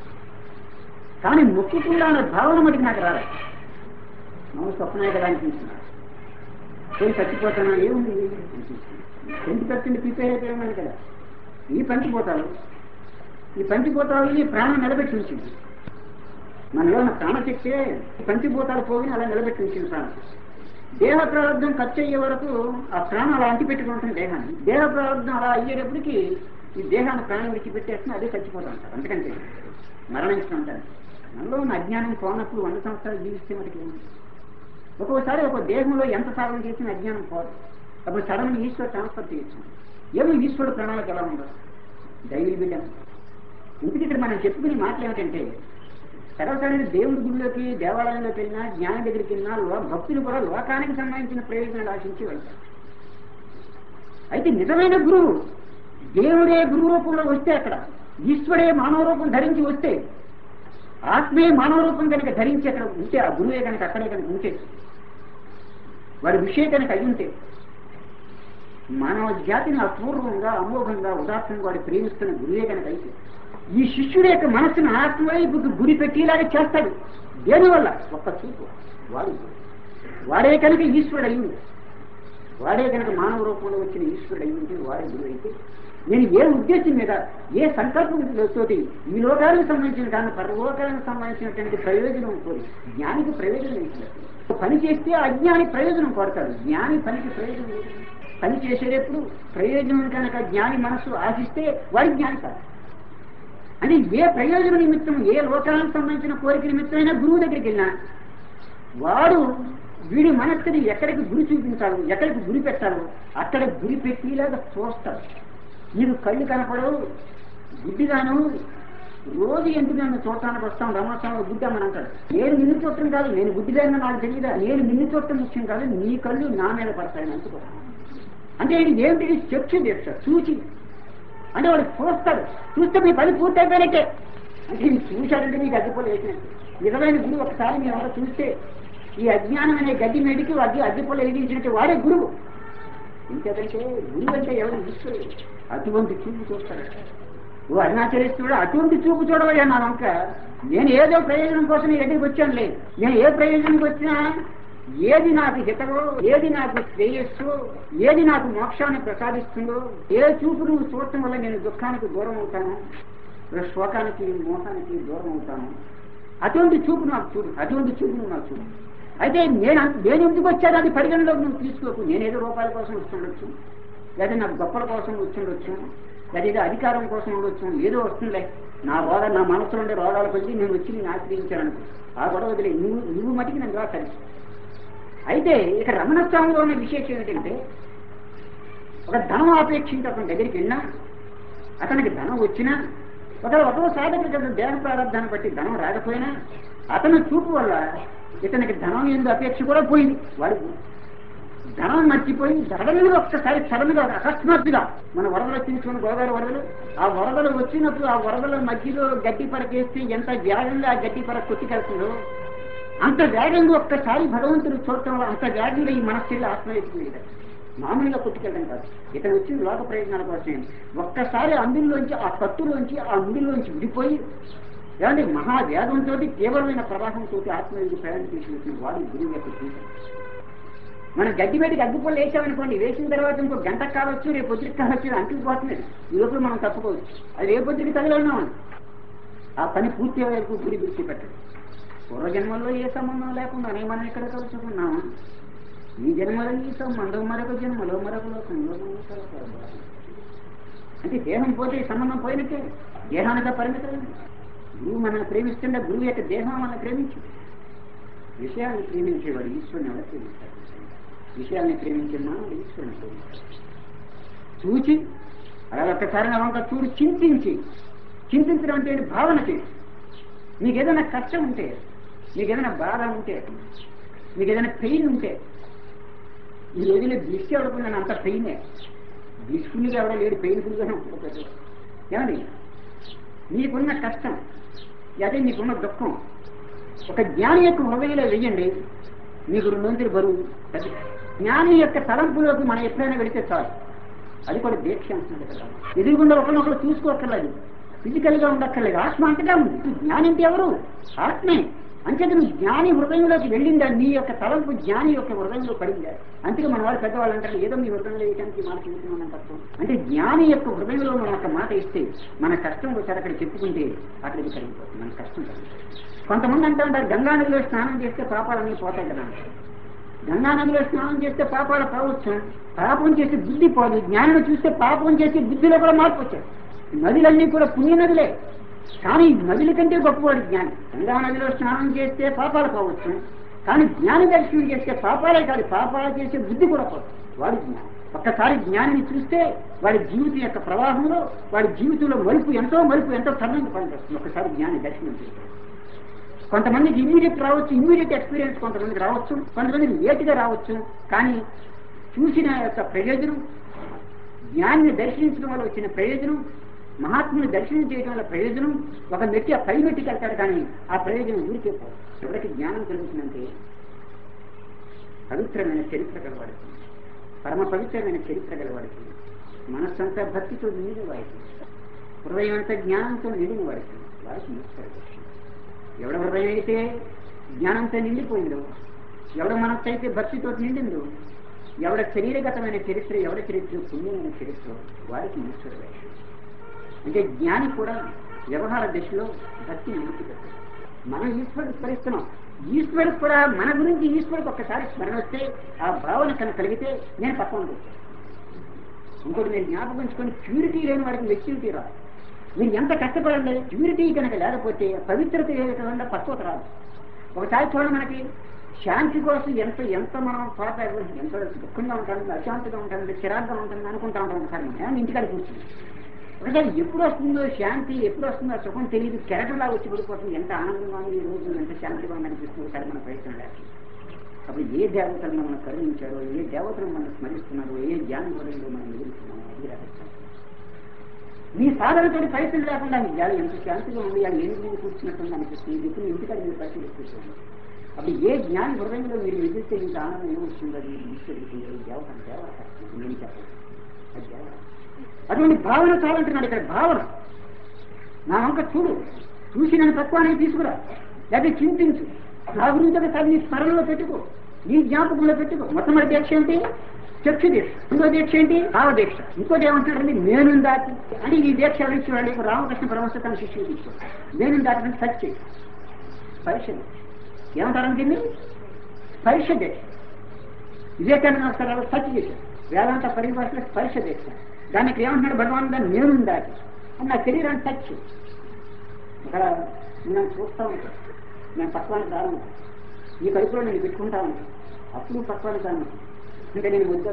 కానీ మొక్కుకుండా అనే భావన మటుకు నాకు రాలేదు. మనం స్వప్నమే కదా అనిపించినాడు. పోయి చచ్చిపోతాను ఏముంది అనిపిస్తుంది. ఎంత ఖర్చుని ప్రిపేర్ అయిపోయామని కదా. ఈ పంచిపోతాలు ఈ పంచిపోతాలని ప్రాణం నిలబెట్టి ఉంచింది. మనలో ఉన్న ప్రాణశక్తే పంచిపోతాలు పోగిని అలా నిలబెట్టి ఉంచింది ప్రాణం. దేహ ప్రారంభం ఖర్చు అయ్యే వరకు ఆ ప్రాణం అలా అంటిపెట్టుకుంటుంది దేహాన్ని. దేహ ప్రారంభం అలా అయ్యేటప్పటికి ఈ దేహాన్ని ప్రాణం విడిచిపెట్టేస్తుంది, అదే చచ్చిపోతూ ఉంటారు. అందుకంటే మరణిస్తూ ఉంటారు. మనలో ఉన్న అజ్ఞానం పోనప్పుడు వంద సంవత్సరాలు జీవిస్తే మనకి ఒక్కోసారి ఒక దేహంలో ఎంత సాధన చేసిన అజ్ఞానం పోదు. అప్పుడు సడన్ ఈశ్వరు ట్రాన్స్ఫర్ చేయొచ్చు. ఏమో ఈశ్వరుడు ప్రణాళిక ఎలా ఉండదు, దైవీ బిడ్డ. ఇంటికి ఇక్కడ మనం చెప్పుకునే మాటలు ఏమిటంటే సర్వసాధారణ దేవుడి గుడిలోకి దేవాలయంలోకి వెళ్ళినా జ్ఞానం దగ్గరికి వెళ్ళినా భక్తులు కూడా లోకానికి సంబంధించిన ప్రయోజనాలు ఆశించి వెళ్తారు. అయితే నిజమైన గురువు దేవుడే గురువు రూపంలో వస్తే, అక్కడ ఈశ్వరే మానవ రూపం ధరించి వస్తే, ఆత్మే మానవ రూపం కనుక ధరించి అక్కడ ఉంటే, ఆ గురువే కనుక అక్కడే కనుక ఉంటే, వాడి విషయం కనుక అయి ఉంటే, మానవ జాతిని అపూర్వంగా అమోఘంగా ఉదాత్తంగా వాడు ప్రేమిస్తున్న గురువే కనుక అయితే, ఈ శిష్యుడి యొక్క మనస్సును ఆత్మవైపుకు గురి పెట్టేలాగా చేస్తాడు. దేనివల్ల? ఒక్క చూపు. వాడు వాడే కనుక ఈశ్వరుడు అయ్యి, వాడే కనుక మానవ రూపంలో వచ్చిన ఈశ్వరుడు అయ్యి ఉంటే, వాడే గురువు అయితే, నేను ఏ ఉద్దేశం మీద ఏ సంకల్పంతో ఈ లోకాలకు సంబంధించిన కానీ పరలోకాలకు సంబంధించినటువంటి ప్రయోజనం కోరి జ్ఞానికి ప్రయోజనం ఇచ్చినట్టు పని చేస్తే అజ్ఞాని ప్రయోజనం కోరతాడు. జ్ఞాని పనికి ప్రయోజనం లేదు. పని చేసేటప్పుడు ప్రయోజనం కనుక జ్ఞాని మనస్సు ఆశిస్తే వాడి జ్ఞాని కాదు. అంటే ఏ ప్రయోజన నిమిత్తం, ఏ లోకాలకు సంబంధించిన కోరిక నిమిత్తమైనా గురువు దగ్గరికి వెళ్ళినా వాడు వీడి మనస్సుని ఎక్కడికి గురి చూపించాడు, ఎక్కడికి గురి పెట్టాడు, అక్కడ గురి పెట్టేలాగా చూస్తాడు. నీకు కళ్ళు కనపడవు, గుడ్డిగాను, రోజు ఎందుకు నన్ను చూడటానికి వస్తాం, రమణస్వామి గుడ్డమని అంటాడు. నేను నిన్ను చూడటం కాదు, నేను గుడ్డిదాన్ని నాకు తెలియదా, నేను నిన్ను చూడటం ముఖ్యం కాదు, నీ కళ్ళు నా మీద పడతాయని అనుకుంటాను. అంటే ఇది ఏమిటి? చక్షు దీక్ష, చూచి. అంటే వాడు చూస్తాడు, చూస్తే మీ పని పూర్తి అయిపోయినట్టే. అంటే ఇది చూశాడంటే మీకు అగ్గిపోలు వేసినట్టు. నిజమైన గురువు ఒకసారి మీరు ఎవరో చూస్తే ఈ అజ్ఞానం అనే గడ్డి మేడికి అగ్గి అగ్గిపోలు వేయించినట్టు వాడే గురువు. ఇంకేదంటే గురువు అంటే ఎవరు? ఈశ్వరుడు. అటువంటి చూపు చూస్తాడు. ఓ అరుణాచలేశ్వరుడు అటువంటి చూపు చూడవయ్యా నా వంక. నేను ఏదో ప్రయోజనం కోసం నీ దగ్గరికి వచ్చాను లేదు. నేను ఏ ప్రయోజనంకి వచ్చినా ఏది నాకు హితవో, ఏది నాకు శ్రేయస్సు, ఏది నాకు మోక్షాన్ని ప్రసాదిస్తుందో, ఏ చూపు నువ్వు చూడటం వల్ల నేను దుఃఖానికి దూరం అవుతాను, శోకానికి మోహానికి దూరం అవుతాను, అటువంటి చూపు నాకు చూడు, అటువంటి చూపు నువ్వు నాకు చూడు. అయితే నేను నేను ఎందుకు వచ్చాను అది పరిగణలోకి నువ్వు తీసుకోకు. నేనేదో రూపాయల కోసం వస్తుండొచ్చు, లేదా నాకు గొప్పల కోసం వచ్చిండొచ్చు, లేదా ఏదో అధికారం కోసం ఉండొచ్చు, ఏదో వస్తుందిలే నా రోగ నా మనసులో ఉండే రోగాల కొద్ది నేను వచ్చి నేను ఆశ్రయించాను. ఆ గొడవ వదిలే, నువ్వు నువ్వు మటుకు నేను రా కలిసి. అయితే ఇక్కడ రమణస్వామిలో ఉన్న విశేషం ఏమిటంటే, ఒక ధనం ఆపేక్షించి అతని దగ్గరికి వెళ్ళినా, అతనికి ధనం వచ్చినా, ఒక ఒక్కో సాధకుడు దేహ ప్రారంభాన్ని బట్టి ధనం రాకపోయినా, అతని చూపు వల్ల ఇతనికి ధనం ఎందు అపేక్ష కూడా పోయింది. వాడు ధనం మర్చిపోయి సడన్గా ఒక్కసారి సడన్గా అకస్మాత్తుగా మన వరదలు తీసుకుని గోదావరి వరదలు, ఆ వరదలు వచ్చినప్పుడు ఆ వరదల మధ్యలో గడ్డి పరకేస్తే ఎంత వేగంగా ఆ గడ్డి పర కొట్టుకెళ్తుందో అంత వేగంగా ఒక్కసారి భగవంతుడు చూడటం వల్ల అంత వేగంగా ఈ మనస్సులో ఆత్మవేస్తుంది. మామూలుగా కొట్టుకెళ్ళడం కాదు, ఇతను వచ్చిన లోక ప్రయోజనాల కోసం ఒక్కసారి అందులోంచి ఆ కత్తులోంచి ఆ అందులోంచి విడిపోయి ఏమంటే మహావేగంతో తీవ్రమైన ప్రవాహంతో ఆత్మవేది ప్రయాణం చేసిన వాడు గురువు యొక్క చూశారు. మనం గడ్డి పెట్టి అగ్గిపొళ్ళు వేసామనుకోండి, వేసిన తర్వాత ఇంకో గంట కావచ్చు, రేపు పొద్దుకి కావచ్చు, అంటుకుపోతుంది. ఈ లోపల మనం తప్పుకోవచ్చు. అది రేపు పొద్దుకి తగిలినామని ఆ పని పూర్తి వరకు గురి దృష్టి పెట్టడం. పూర్వజన్మల్లో ఏ సంబంధం లేకుండానే మనం ఇక్కడ కలుసుకున్నాము. ఈ జన్మలో ఈ సంబంధం మరొక జన్మలో మరొక లోకంలో అంటే దేహం పోతే ఈ సంబంధం పోయినట్టే, దేహానికి పరిమితం. గురువు మనల్ని ప్రేమిస్తుండే, గురువు యొక్క దేహం మనల్ని ప్రేమించి విషయాన్ని ప్రేమించేవాడు ఈశ్వరుని ఎవరు ప్రేమిస్తారు? విషయాన్ని ప్రేమించే మానవుడు ఈశ్వరుని ప్రేమిస్తాడు. చూచి అలా ఒక్కసారి అవంతా చూడు, చింతించి, చింతించడం అంటే భావన చేసి, మీకు ఏదైనా కష్టం ఉంటే, మీకు ఏదైనా బాధ ఉంటే, మీకు ఏదైనా పెయిన్ ఉంటే, ఈ రోజుల్లో దృష్టి ఎవడుకున్నాను అంత పెయినే, దృష్టిగా ఎవడో లేడు, పెయిన్ఫుల్గానే ఉంటుంది. ఏమండి మీకున్న కష్టం, అదే మీకున్న దుఃఖం ఒక జ్ఞాని యొక్క హృదయంలో వెయ్యండి, మీకు రెండు వంతులు బరువు. జ్ఞాని యొక్క తలంపులోకి మనం ఎప్పుడైనా వెళితే చాలు, అది కూడా దీక్ష అంటున్నది కదా. ఎదురుగుండా ఒకరినొకరు చూసుకోక్కర్లేదు, ఫిజికల్గా ఉండక్కర్లేదు, ఆత్మ అంతగా ఉంది. జ్ఞాని అంటే ఎవరు? ఆత్మే. అంచేత నువ్వు జ్ఞాని హృదయంలోకి వెళ్ళిందా, నీ యొక్క తలంపు జ్ఞాని యొక్క హృదయంలో పడిందా. అందుకే మన వాళ్ళు పెద్దవాళ్ళు అంటారు, ఏదో మీ హృదయంలో వేయడానికి మాట చెబుతున్నాం తప్ప. అంటే జ్ఞాని యొక్క హృదయంలో మనం ఒక మాట ఇస్తే, మన కష్టం ఒకసారి అక్కడ చెప్పుకుంటే అక్కడికి కలిగిపోతుంది, మన కష్టం కలిగిపోతుంది. కొంతమంది అంటూ ఉంటారు, గంగానదిలో స్నానం చేస్తే పాపాలన్నీ పోతాయి కదా. గంగానదిలో స్నానం చేస్తే పాపాలు పోవచ్చు, పాపం చేసి బుద్ధి పోదు. జ్ఞానం చూస్తే పాపం చేసి బుద్ధిలో కూడా మార్పు వచ్చాయి. నదులన్నీ కూడా పుణ్య నదులే, కానీ నదుల కంటే గొప్పవాడు జ్ఞాని. గంగా నదిలో స్నానం చేస్తే పాపాలు పోవచ్చు, కానీ జ్ఞాని దర్శనం చేస్తే పాపాలే కాదు, పాపాలు చేసే బుద్ధి కూడా పోతుంది. వాడు జ్ఞాని. ఒక్కసారి జ్ఞానిని చూస్తే వాడి జీవితం యొక్క ప్రవాహంలో, వాడి జీవితంలో మలుపు ఎంతో మలుపు ఎంతో కర్ణంగా పనిచేస్తుంది. ఒకసారి జ్ఞాని దర్శనం చేస్తే కొంతమందికి ఇమ్మీడియట్ రావచ్చు, ఇమ్మీడియట్ ఎక్స్పీరియన్స్ కొంతమందికి రావచ్చు, కొంతమందికి లేటుగా రావచ్చు. కానీ చూసిన యొక్క ప్రయోజనం, జ్ఞానిని దర్శించడం వల్ల వచ్చిన ప్రయోజనం, మహాత్ముని దర్శనం చేయడం వల్ల ప్రయోజనం, ఒక మెట్టి ఆ పై మెట్టికి వెళ్తాడు, కానీ ఆ ప్రయోజనం ఊరికే పోదు. ఎవరికి జ్ఞానం కలుగుతుందంటే పవిత్రమైన చరిత్ర కలవాడుతుంది, పరమ పవిత్రమైన చరిత్ర కలవాడుతుంది, మనస్సంతా భక్తితో నిండిన వాడికి, హృదయం అంతా జ్ఞానంతో నిండిన వాడికి, వాడికి ఈశ్వర దర్శనం. ఎవడ హృదయం అయితే జ్ఞానంతో నిండిపోయిందో, ఎవడ మనస్సు అయితే భక్తితో నిండిందో, ఎవడ శరీరగతమైన చరిత్ర, ఎవడ చరిత్ర పుణ్యమైన చరిత్ర, వాడికి ఈశ్వర దర్శనం. అంటే జ్ఞాని కూడా వ్యవహార దశలో భక్తి నిలిచిపెట్టాడు. మనం ఈశ్వరుడు స్మరిస్తున్నాం, ఈశ్వరుడు కూడా మన గురించి ఈశ్వరుడికి ఒక్కసారి స్మరణ వస్తే, ఆ భావన కనుక కలిగితే నేను పక్కన ఉంటాను. ఇంకోటి నేను జ్ఞాపకం ఉంచుకొని, ప్యూరిటీ లేని వాడికి మెచ్యూరిటీ రాదు. మీరు ఎంత కష్టపడండి, ప్యూరిటీ కనుక లేకపోతే పవిత్రత లేకుండా పక్వత రాదు. ఒకసారి చూడండి, మనకి శాంతి కోసం ఎంత ఎంత మనం పాట ఎంత దుఃఖంగా ఉంటాం, అశాంతిగా ఉంటాం, చిరాగ్గా ఉంటుంది అనుకుంటా ఉంటాం. ఒకసారి మనం ఇంటికాడ కూర్చుంది, ఒకసారి ఎప్పుడు వస్తుందో శాంతి, ఎప్పుడు వస్తుందో సుఖం తెలియదు, కెరటంలా వచ్చి పడిపోతుంది. ఎంత ఆనందంగా ఉంది ఈ రోజు, ఎంత శాంతిగా ఉందనిపిస్తుంది. ఒకసారి మన ప్రయత్నం లేకపోతే అప్పుడు ఏ దేవతలను మనం కరుణించారో, ఏ దేవతలను మనం స్మరిస్తున్నారో, ఏ జ్ఞానం హృదయంలో మనం నిలుస్తున్నామో అది రహస్యం. మీ సాధనతో ప్రయత్నం లేకుండా ఇవాళ ఎంత శాంతిగా ఉంది, అది ఏమి మీద కూర్చున్నట్టుంది అనిపిస్తుంది. ఇప్పుడు ఇంటికాడ మీరు పరిశీలిస్తుంది. అప్పుడు ఏ జ్ఞాని హృదయంలో మీరు ఎదిరితే ఇంత ఆనందం ఏమొస్తుందో అది తీసుకెళ్తుంది. దేవత దేవత నేను చెప్పాలి, అది దేవత. అటువంటి భావన చాలంటున్నాడు ఇక్కడ. భావన నా వంక చూడు, చూసి నన్ను తత్వానికి తీసుకురా, లేదా చింతించు, నా గురించి ఒకసారి నీ స్మరణలో పెట్టుకో, నీ జ్ఞాపకంలో పెట్టుకో. మొట్టమొదటి దీక్ష ఏంటి? చక్షు దీక్ష. ఇంకో దీక్ష ఏంటి? భావ దీక్ష. ఇంకోటి ఏమంటాడండి? నేను దాటి అని ఈ దీక్ష ఇచ్చేవాళ్ళు రామకృష్ణ పరమహంస తన శిష్యులు తీసుకోండి. నేను దాటి సత్య స్పర్శ దీక్ష ఏమంటారంటే స్పర్శ దీక్ష. వివేకానంద సత్య దీక్ష వేదాంత పరిభాషలో స్పర్శ దీక్ష. దానికి ఏమంటున్నాడు భగవాన్, దాన్ని నేను దాటి అని నా శరీరాన్ని టచ్. ఇక్కడ నేను చూస్తూ ఉంటాను, నేను పక్వానికి దాను, ఈ కడుపులో నేను పెట్టుకుంటా ఉంటాను, అప్పుడు పక్వానికి దాను. ఇంకా నేను వద్ద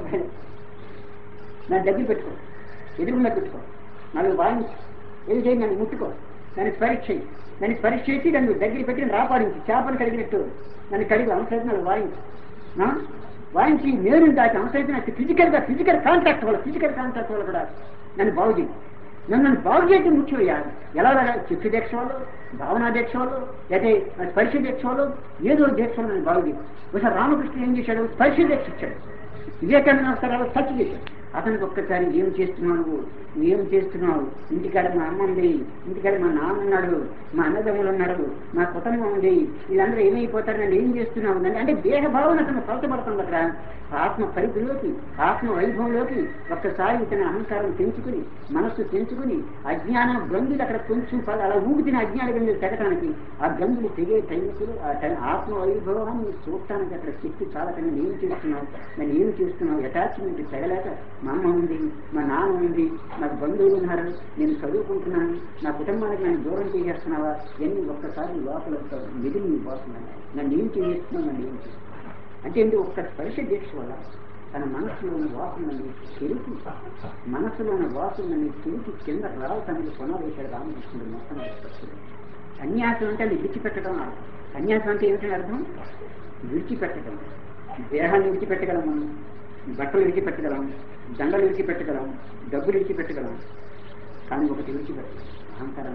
నా దగ్గర పెట్టుకో, ఎదురుగా పెట్టుకో, నన్ను వాయించు, ఏది చేయి, నన్ను ముట్టుకో, దాన్ని పరీక్ష చేయి, దాన్ని పరీక్ష చేసి నన్ను దగ్గర పెట్టి రాపాడించి చేపలు కడిగినట్టు నన్ను కడిగి అవసరం నన్ను వాయించు. వాయించి నేను దాటి అవసరం నాకు ఫిజికల్గా ఫిజికల్ కాంటాక్ట్ వల్ల ఫిజికల్ కాంటాక్ట్ వల్ల కూడా నన్ను బాగు చేయి. నన్ను నన్ను బాగు చేయడం ముఖ్యమయ్యా. ఎలాగా చిత్తు దీక్ష వాళ్ళు, భావనా దీక్ష వాళ్ళు, అయితే స్పర్శ దీక్ష వాళ్ళు, ఏదో దీక్ష వాళ్ళు నన్ను బాగు చేయి. ఒకసారి రామకృష్ణ ఏం చేశాడు, స్పర్శ దీక్ష ఇచ్చాడు. వివేకానంద స్థలాలు టచ్ చేశాడు. అతనికి ఒక్కసారి ఏం చేస్తున్నావు, ఏం చేస్తున్నావు, ఇంటికాడ మా అమ్మ ఉంది, ఇంటికాడ మా నాన్న ఉన్నాడు, మా అన్నదమ్ములు ఉన్నాడు, మా కుటుంబం ఉంది, వీళ్ళందరూ ఏమైపోతారు, నన్ను ఏం చేస్తున్నావు నన్ను అంటే దేహ భావన అతను పలచబడుతుంది. అక్కడ ఆత్మ పరిధిలోకి, ఆత్మ వైభవంలోకి ఒక్కసారి ఇతని అహంకారం పెంచుకుని, మనస్సు పెంచుకుని, అజ్ఞానం గంగులు అక్కడ కొంచెం అలా ఊగితిన అజ్ఞాన గంగులు తెగటానికి, ఆ గంగులు తెగే టైంకులు ఆ టైం ఆత్మ వైభవాన్ని చూడటానికి అక్కడ శక్తి చాలా. నన్ను ఏం చేస్తున్నావు, నన్ను ఏం చేస్తున్నావు, అటాచ్మెంట్ తెగలేక మా అమ్మ ఉంది, మా నాన్న ఉంది, నాకు బంధువులు ఉన్నారు, నేను చదువుకుంటున్నాను, నా కుటుంబానికి నన్ను దూరం చేసేస్తున్నావా, ఎన్ని ఒక్కసారి లోపల మిగిలి పోతున్నాను, నన్ను ఏం చేస్తున్నావు, నన్ను ఏం చేస్తున్నావు అంటే ఏంటి, ఒక్క స్పర్శ దీక్ష వల్ల తన మనసులోని వాసనని తిరిగి మనసులోని వాసనని తిరిగి కింద రావటానికి కొనవేశాడు రామకృష్ణుడు. మొత్తం స్పర్శలు సన్యాసం అంటే అది విడిచిపెట్టడం అర్థం. సన్యాసం అంటే ఏమిటని అర్థం, విడిచిపెట్టడం. దేహాన్ని విడిచిపెట్టగలము, బట్టలు విడిచిపెట్టగలం, దండలు విడిచిపెట్టగలం, డబ్బులు విడిచిపెట్టగలం, కానీ ఒకటి విడిచిపెట్టగలం, అహంకారం.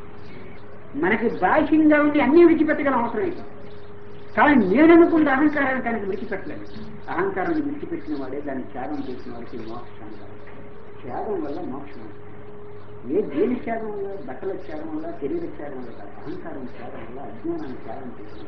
మనకి బాహ్యంగా ఉండి అన్నీ విడిచిపెట్టగలం అవసరం, కానీ నేననుకుంటే అహంకారాన్ని కనుక విడిచిపెట్టలేదు. అహంకారాన్ని విడిచిపెట్టిన వాడే దాన్ని త్యాగం చేసిన వాడికి మోక్షం. త్యాగం వల్ల మోక్షం. ఏ దేని త్యాగం వల్ల, బట్టల త్యాగం వల్ల, శరీర త్యాగం వల్ల కాదు, అహంకారం త్యాగం వల్ల, అజ్ఞానాన్ని త్యాగం చేసిన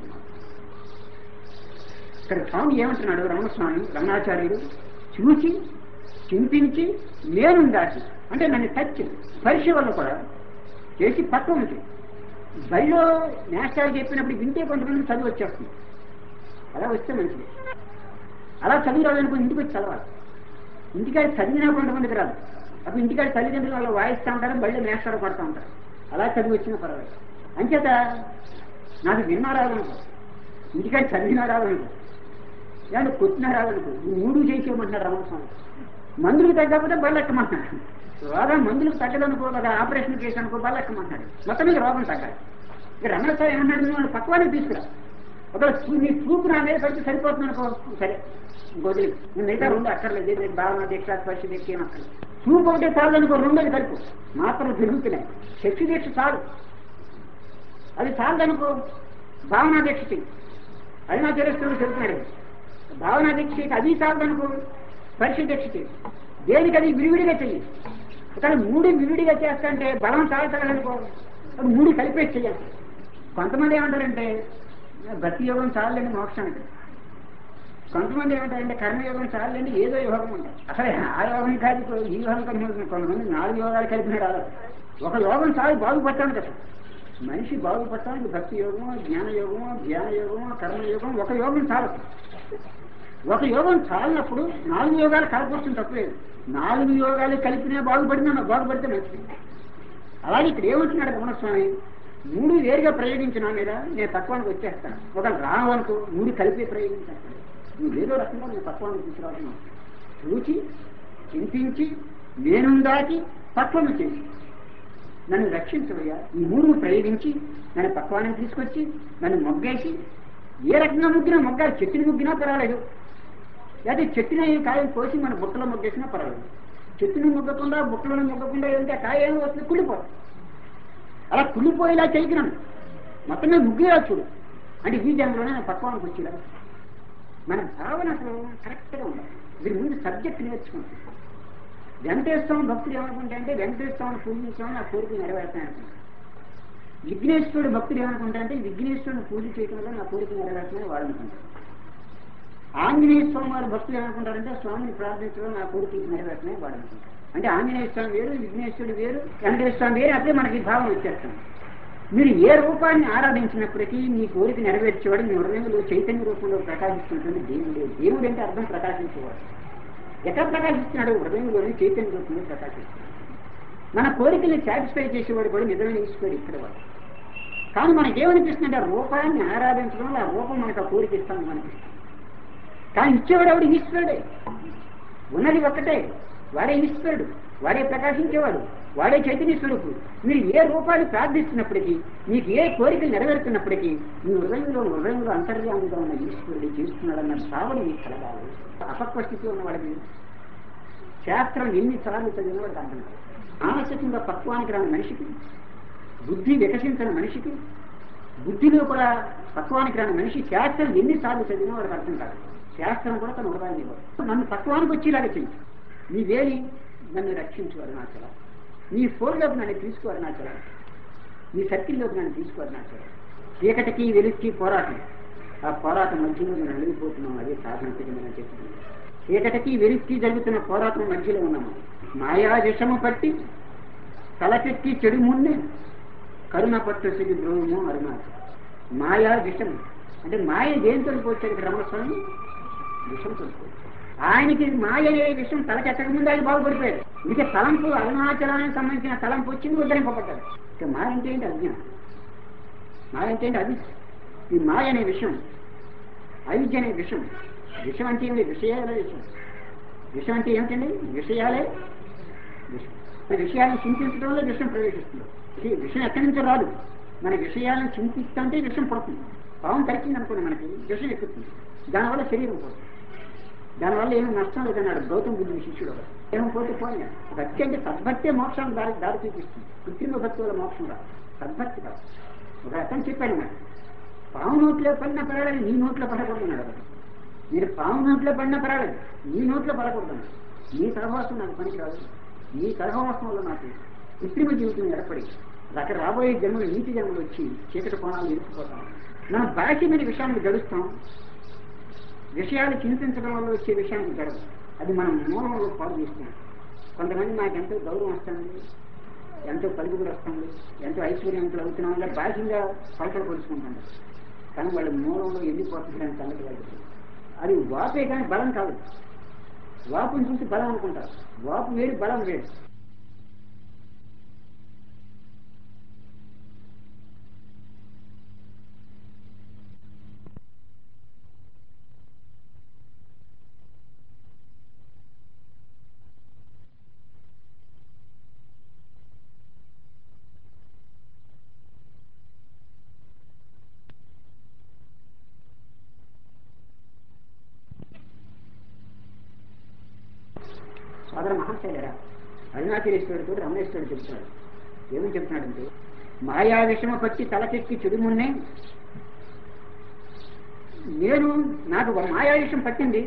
ఇక్కడ స్వామి ఏమంటున్నాడు, రమణస్వామి రమణాచార్యుడు చూసి చింతించి నేను దాచి అంటే నన్ను టచ్ స్పర్శ వల్ల కూడా చేసి పక్క ఉంది. బడిలో నేషనల్ చెప్పినప్పుడు వింటే కొంతమంది చదువు వచ్చేస్తుంది, అలా వస్తే మంచిది. అలా చదువు రాదనుకో ఇంటికి వచ్చి చదవాలి. ఇంటికాడ చదివినా కొంతమందికి రాదు, అప్పుడు ఇంటికాడ తల్లిదండ్రులు వాళ్ళు వాయిస్తూ ఉంటారు, బడిలో నేషనల్ పడుతూ ఉంటారు. అలా చదివి వచ్చినా పర్వాలేదు. అంచేత నాకు విన్నా రాదనుకో, ఇంటికాడ చదివినా రాదనుకో, ఏమన్నా కొట్టినా రాదనుకో, ఈ మూడు చేసేయమంటున్నాడు రమణస్వామి. మందులకు తగ్గకపోతే బళ్ళు ఎక్కమంటున్నాడు. రోగం మందులకు తగ్గదనుకో, ఒక ఆపరేషన్ చేసి అనుకో బళ్ళు ఎక్కమంటున్నాడు. మొత్తం మీద రోగం తగ్గాలి. ఇక రమణస్వామి ఏమన్నాడు, వాళ్ళు పక్వానికి తీసుకురా, ఒక నీ చూపు నా మీద పడితే సరిపోతుంది అనుకో, సరే గొదిలి నేను మిగతా రెండు అక్కర్లేదు, నేను భావన దీక్ష స్పర్శ దీక్ష ఏం అక్కర్లేదు. చూపు ఒకటే చాలు అనుకో, రెండోది కలుపు, మాత్రం తిరుగుతున్నాయి. శక్తి దీక్ష చాలు, అది చాలదనుకో భావనా దీక్ష చెయ్యి. అది నా తెలుస్తుంది చెబుతున్నాడు. భావనా దీక్ష అది చాలదనుకో స్పర్శ దీక్ష చెయ్యి. దేనికి అది విడివిడిగా చెయ్యి. కానీ మూడు విడివిడిగా చేస్తా అంటే బలం చాలతగలనుకో, అది మూడు కలిపేసి చెయ్యాలి. కొంతమంది ఏమంటారంటే భక్తి యోగం చాలండి మోక్షానికి, కొంతమంది ఏమంటారంటే కర్మయోగం చాలండి ఏదో యోగం ఉంటారు. అసలు ఆ యోగం కాదు ఈ యోగం కలిపి కొంతమంది నాలుగు యోగాలు కలిపిన రాదు. ఒక యోగం చాలు బాగుపడటానికి. అసలు మనిషి బాగుపడటానికి భక్తి యోగమో, జ్ఞాన యోగమో, ధ్యాన యోగమో, కర్మయోగం ఒక యోగం చాలు. ఒక యోగం చాలినప్పుడు నాలుగు యోగాలు కలపొస్తుంది తప్పలేదు. నాలుగు యోగాలు కలిపినా బాగుపడినా బాగుపడితే మంచిది. అలాగే ఇక్కడ ఏమంటున్నాడు రమణస్వామి, మూడు వేరుగా ప్రయోగించినా మీద నేను తత్వానికి వచ్చేస్తాను. ఒక రావనుకో మూడు కలిపి ప్రయోగించేస్తాను. నువ్వు ఏదో రకంగా నేను తత్వానికి తీసుకురావుతున్నావు. చూచి చింతించి నేను దాటి తత్వం చేసి నన్ను రక్షించవయ్యా. ఈ మూడు ప్రయోగించి నన్ను తత్వానికి తీసుకొచ్చి నన్ను మొగ్గేసి, ఏ రకంగా ముగ్గినా మొగ్గాలి, చెట్టుని ముగ్గినా పర్వాలేదు, లేదా చెట్టుని కాయలు కోసి మన బుట్టలో మొగ్గేసినా పర్వాలేదు. చెట్టుని మొగ్గకుండా బుట్టలను మొగ్గకుండా ఏంటంటే కాయ ఏమో వస్తుంది, కుళ్ళిపోతుంది. అలా కుళ్ళిపోయేలా చేయికినాను మొత్తం మీద ముగ్గేలా చూడు అంటే ఈ జన్మలోనే నేను పక్వానికి వచ్చేలా. మన భావన అసలు కరెక్ట్గా ఉండాలి. దీని ముందు సబ్జెక్ట్ నేర్చుకుంటాం. వెంకటేశ్వరం భక్తులు ఏమనుకుంటే అంటే వెంకటేశ్వరాన్ని పూజించామని ఆ కోరిక నెరవేర్తాను అనుకుంటాను. విఘ్నేశ్వరుడు భక్తులు ఏమనుకుంటా అంటే విఘ్నేశ్వరుని పూజ చేయడం వల్ల నా కోరిక నెరవేర్తానని వాడు అనుకుంటారు. ఆంజనేయ స్వామి వారి భక్తులు ఏమనుకుంటారంటే స్వామిని ప్రార్థించడం నా కోరిక నెరవేర్తానని వాడు అనుకుంటారు. అంటే ఆంజనేయ స్వామి వేరు, విఘ్నేశ్వరుడు వేరు, వెంకటేశ్వర స్వామి వేరు. అదే మనకి భావం వచ్చేస్తాను. మీరు ఏ రూపాన్ని ఆరాధించినప్పటికీ మీ కోరిక నెరవేర్చేవాడు మీ హృదయంలో చైతన్య రూపంలో ప్రకాశిస్తుంటుంది దేవుడే. దేవుడు అంటే అర్థం ప్రకాశించేవాడు. ఎక్కడ ప్రకాశిస్తున్నాడు? హృదయంలోని చైతన్య రూపంలో ప్రకాశిస్తున్నాడు. మన కోరికల్ని సాటిస్ఫై చేసేవాడు కూడా నిజమైన ఈశ్వరుడు ఇక్కడ వాడు. కానీ మనకేమనిపిస్తుందంటే ఆ రూపాన్ని ఆరాధించడం వల్ల ఆ రూపం మనకు ఆ కోరిక ఇస్తామని అనిపిస్తుంది. కానీ ఇచ్చేవాడు ఆవిడ ఈశ్వరుడే. ఉన్నది ఒక్కటే, వాడే ఈశ్వరుడు, వాడే ప్రకాశించేవాడు, వాడే చైతన్య స్వరూపుడు. మీరు ఏ రూపాన్ని ప్రార్థిస్తున్నప్పటికీ, మీకు ఏ కోరికలు నెరవేరుతున్నప్పటికీ మీ హృదయంలో హృదయంలో అంతర్యామిగా ఉన్న ఈశ్వరుడు చేస్తున్నాడన్న భావన మీకు కలగాలి. అపక్వ స్థితిలో ఉన్నవాడికి శాస్త్రం ఎన్నిసార్లు చదివిన వాడికి అర్థం కాదు. మానసికంగా పక్వానికి రాని మనిషికి, బుద్ధి వికసించిన మనిషికి, బుద్ధిలో కూడా పక్వానికి రాని మనిషి శాస్త్రం ఎన్నిసార్లు చదివినా వాడికి అర్థం కాదు. శాస్త్రం కూడా తన హృదయాన్ని ఇవ్వదు. నన్ను పక్వానికి వచ్చేలాగా చెయ్యి. నీ వేలి నన్ను రక్షించు అరుణాచల, నీ ఫోన్లోకి నన్ను తీసుకో అరుణాచల, నీ సర్కిల్లోకి నన్ను తీసుకో అరుణాచల. చీకటికి వెలుగుకి పోరాటం, ఆ పోరాటం మధ్యలో నేను అడిగిపోతున్నాం. అదే సాధన నేను చెప్తున్నాను. చీకటికి వెలుగుకి జరుగుతున్న పోరాటం మధ్యలో ఉన్నాము. మాయా విషము పట్టి తలకెక్కి చెడు మున్నే కరుణ పట్టు సిగి ద్రోహము అరుణాచల. మాయా విషం అంటే మాయ దేంతో పోచాడు ఇక్కడ రమణస్వామి? విషంతో పోచాడు. ఆయనకి మాయ అనే విషయం తలకెక్కక ముందు ఆయన బాగుపడిపోయాడు. ఇంకే తలంపు అరుణాచలానికి సంబంధించిన తలంపు వచ్చింది, ఉద్ధరింపబడ్డాడు. ఇక మాయ అంటే ఏంటి? అజ్ఞానం. మాయ అంటే ఏంటి? అది ఈ మాయ అనే విషయం, అవిద్య అనే విషయం. విషయం అంటే ఏమి? విషయాలే విషయం. విషయం అంటే ఏమిటండి? విషయాలే విషయం. విషయాలను చింతించడంలో విషయం ప్రవేశిస్తుంది. విషయం ఎక్కడి నుంచో రాదు. మన విషయాలను చింతిస్తుంటే విషయం పడుతుంది. పావం కరిచింది అనుకోండి, మనకి విషయం ఎక్కుతుంది. దానివల్ల శరీరం పోతుంది. దానివల్ల ఏమీ నష్టం లేదన్నాడు గౌతమ బుద్ధుని శిష్యుడు. ఏమో పోతే పోయినా భక్తి అంటే సద్భక్తే మోక్షాన్ని దారి దారి చూపిస్తుంది. కృత్రిమ భక్తి వల్ల మోక్షం రాదు, సద్భక్తి కాదు. ఒక అతను చెప్పాడు, మరి పాము నోట్లో పడిన పర్వాలేదు, నీ నోట్లో పడకూడదన్నాడు. మీరు పాము నోట్లో పడిన పర్వాలేదు, నీ నోట్లో పడకూడదన్నాడు. నీ సహవాసం నాకు పనికిరాదు, నీ సహవాసం వల్ల నాకు కృత్రిమ జీవితం ఏర్పడి అక్కడ రాబోయే జన్మలు నీతి జన్మలు వచ్చి చీకటి కోణాలు ఇరుక్కుపోతాం. మనం బాహ్యమైన విషయాన్ని గడుస్తాం. విషయాలు చింతించడం వల్ల వచ్చే విషయానికి గడవు. అది మనం మూలంలో పాడు చేస్తున్నాం. కొంతమంది నాకు ఎంతో గౌరవం వస్తుంది, ఎంతో పలుకుబడి వస్తుంది, ఎంతో ఐశ్వర్యవంతులు అవుతున్నాం వల్ల బాహ్యంగా పలకలు పరుచుకుంటాం. కానీ వాళ్ళ మూలంలో వెళ్ళిపోతుందని సంగతి వాళ్ళు. అది వాపే కానీ బలం కాదు. వాపుని చూసి బలం అనుకుంటారు. వాపు వేరు, బలం వేరు. సోదర మహాశైలరా, అరుణాచలేశ్వరుడితో రమణేశ్వరుడు చెప్తున్నాడు. ఏమని చెప్తున్నాడంటే, మాయా విషమ పట్టి తలకెక్కి చెడుమున్నే నేను, నాకు మాయా విషయం పట్టింది,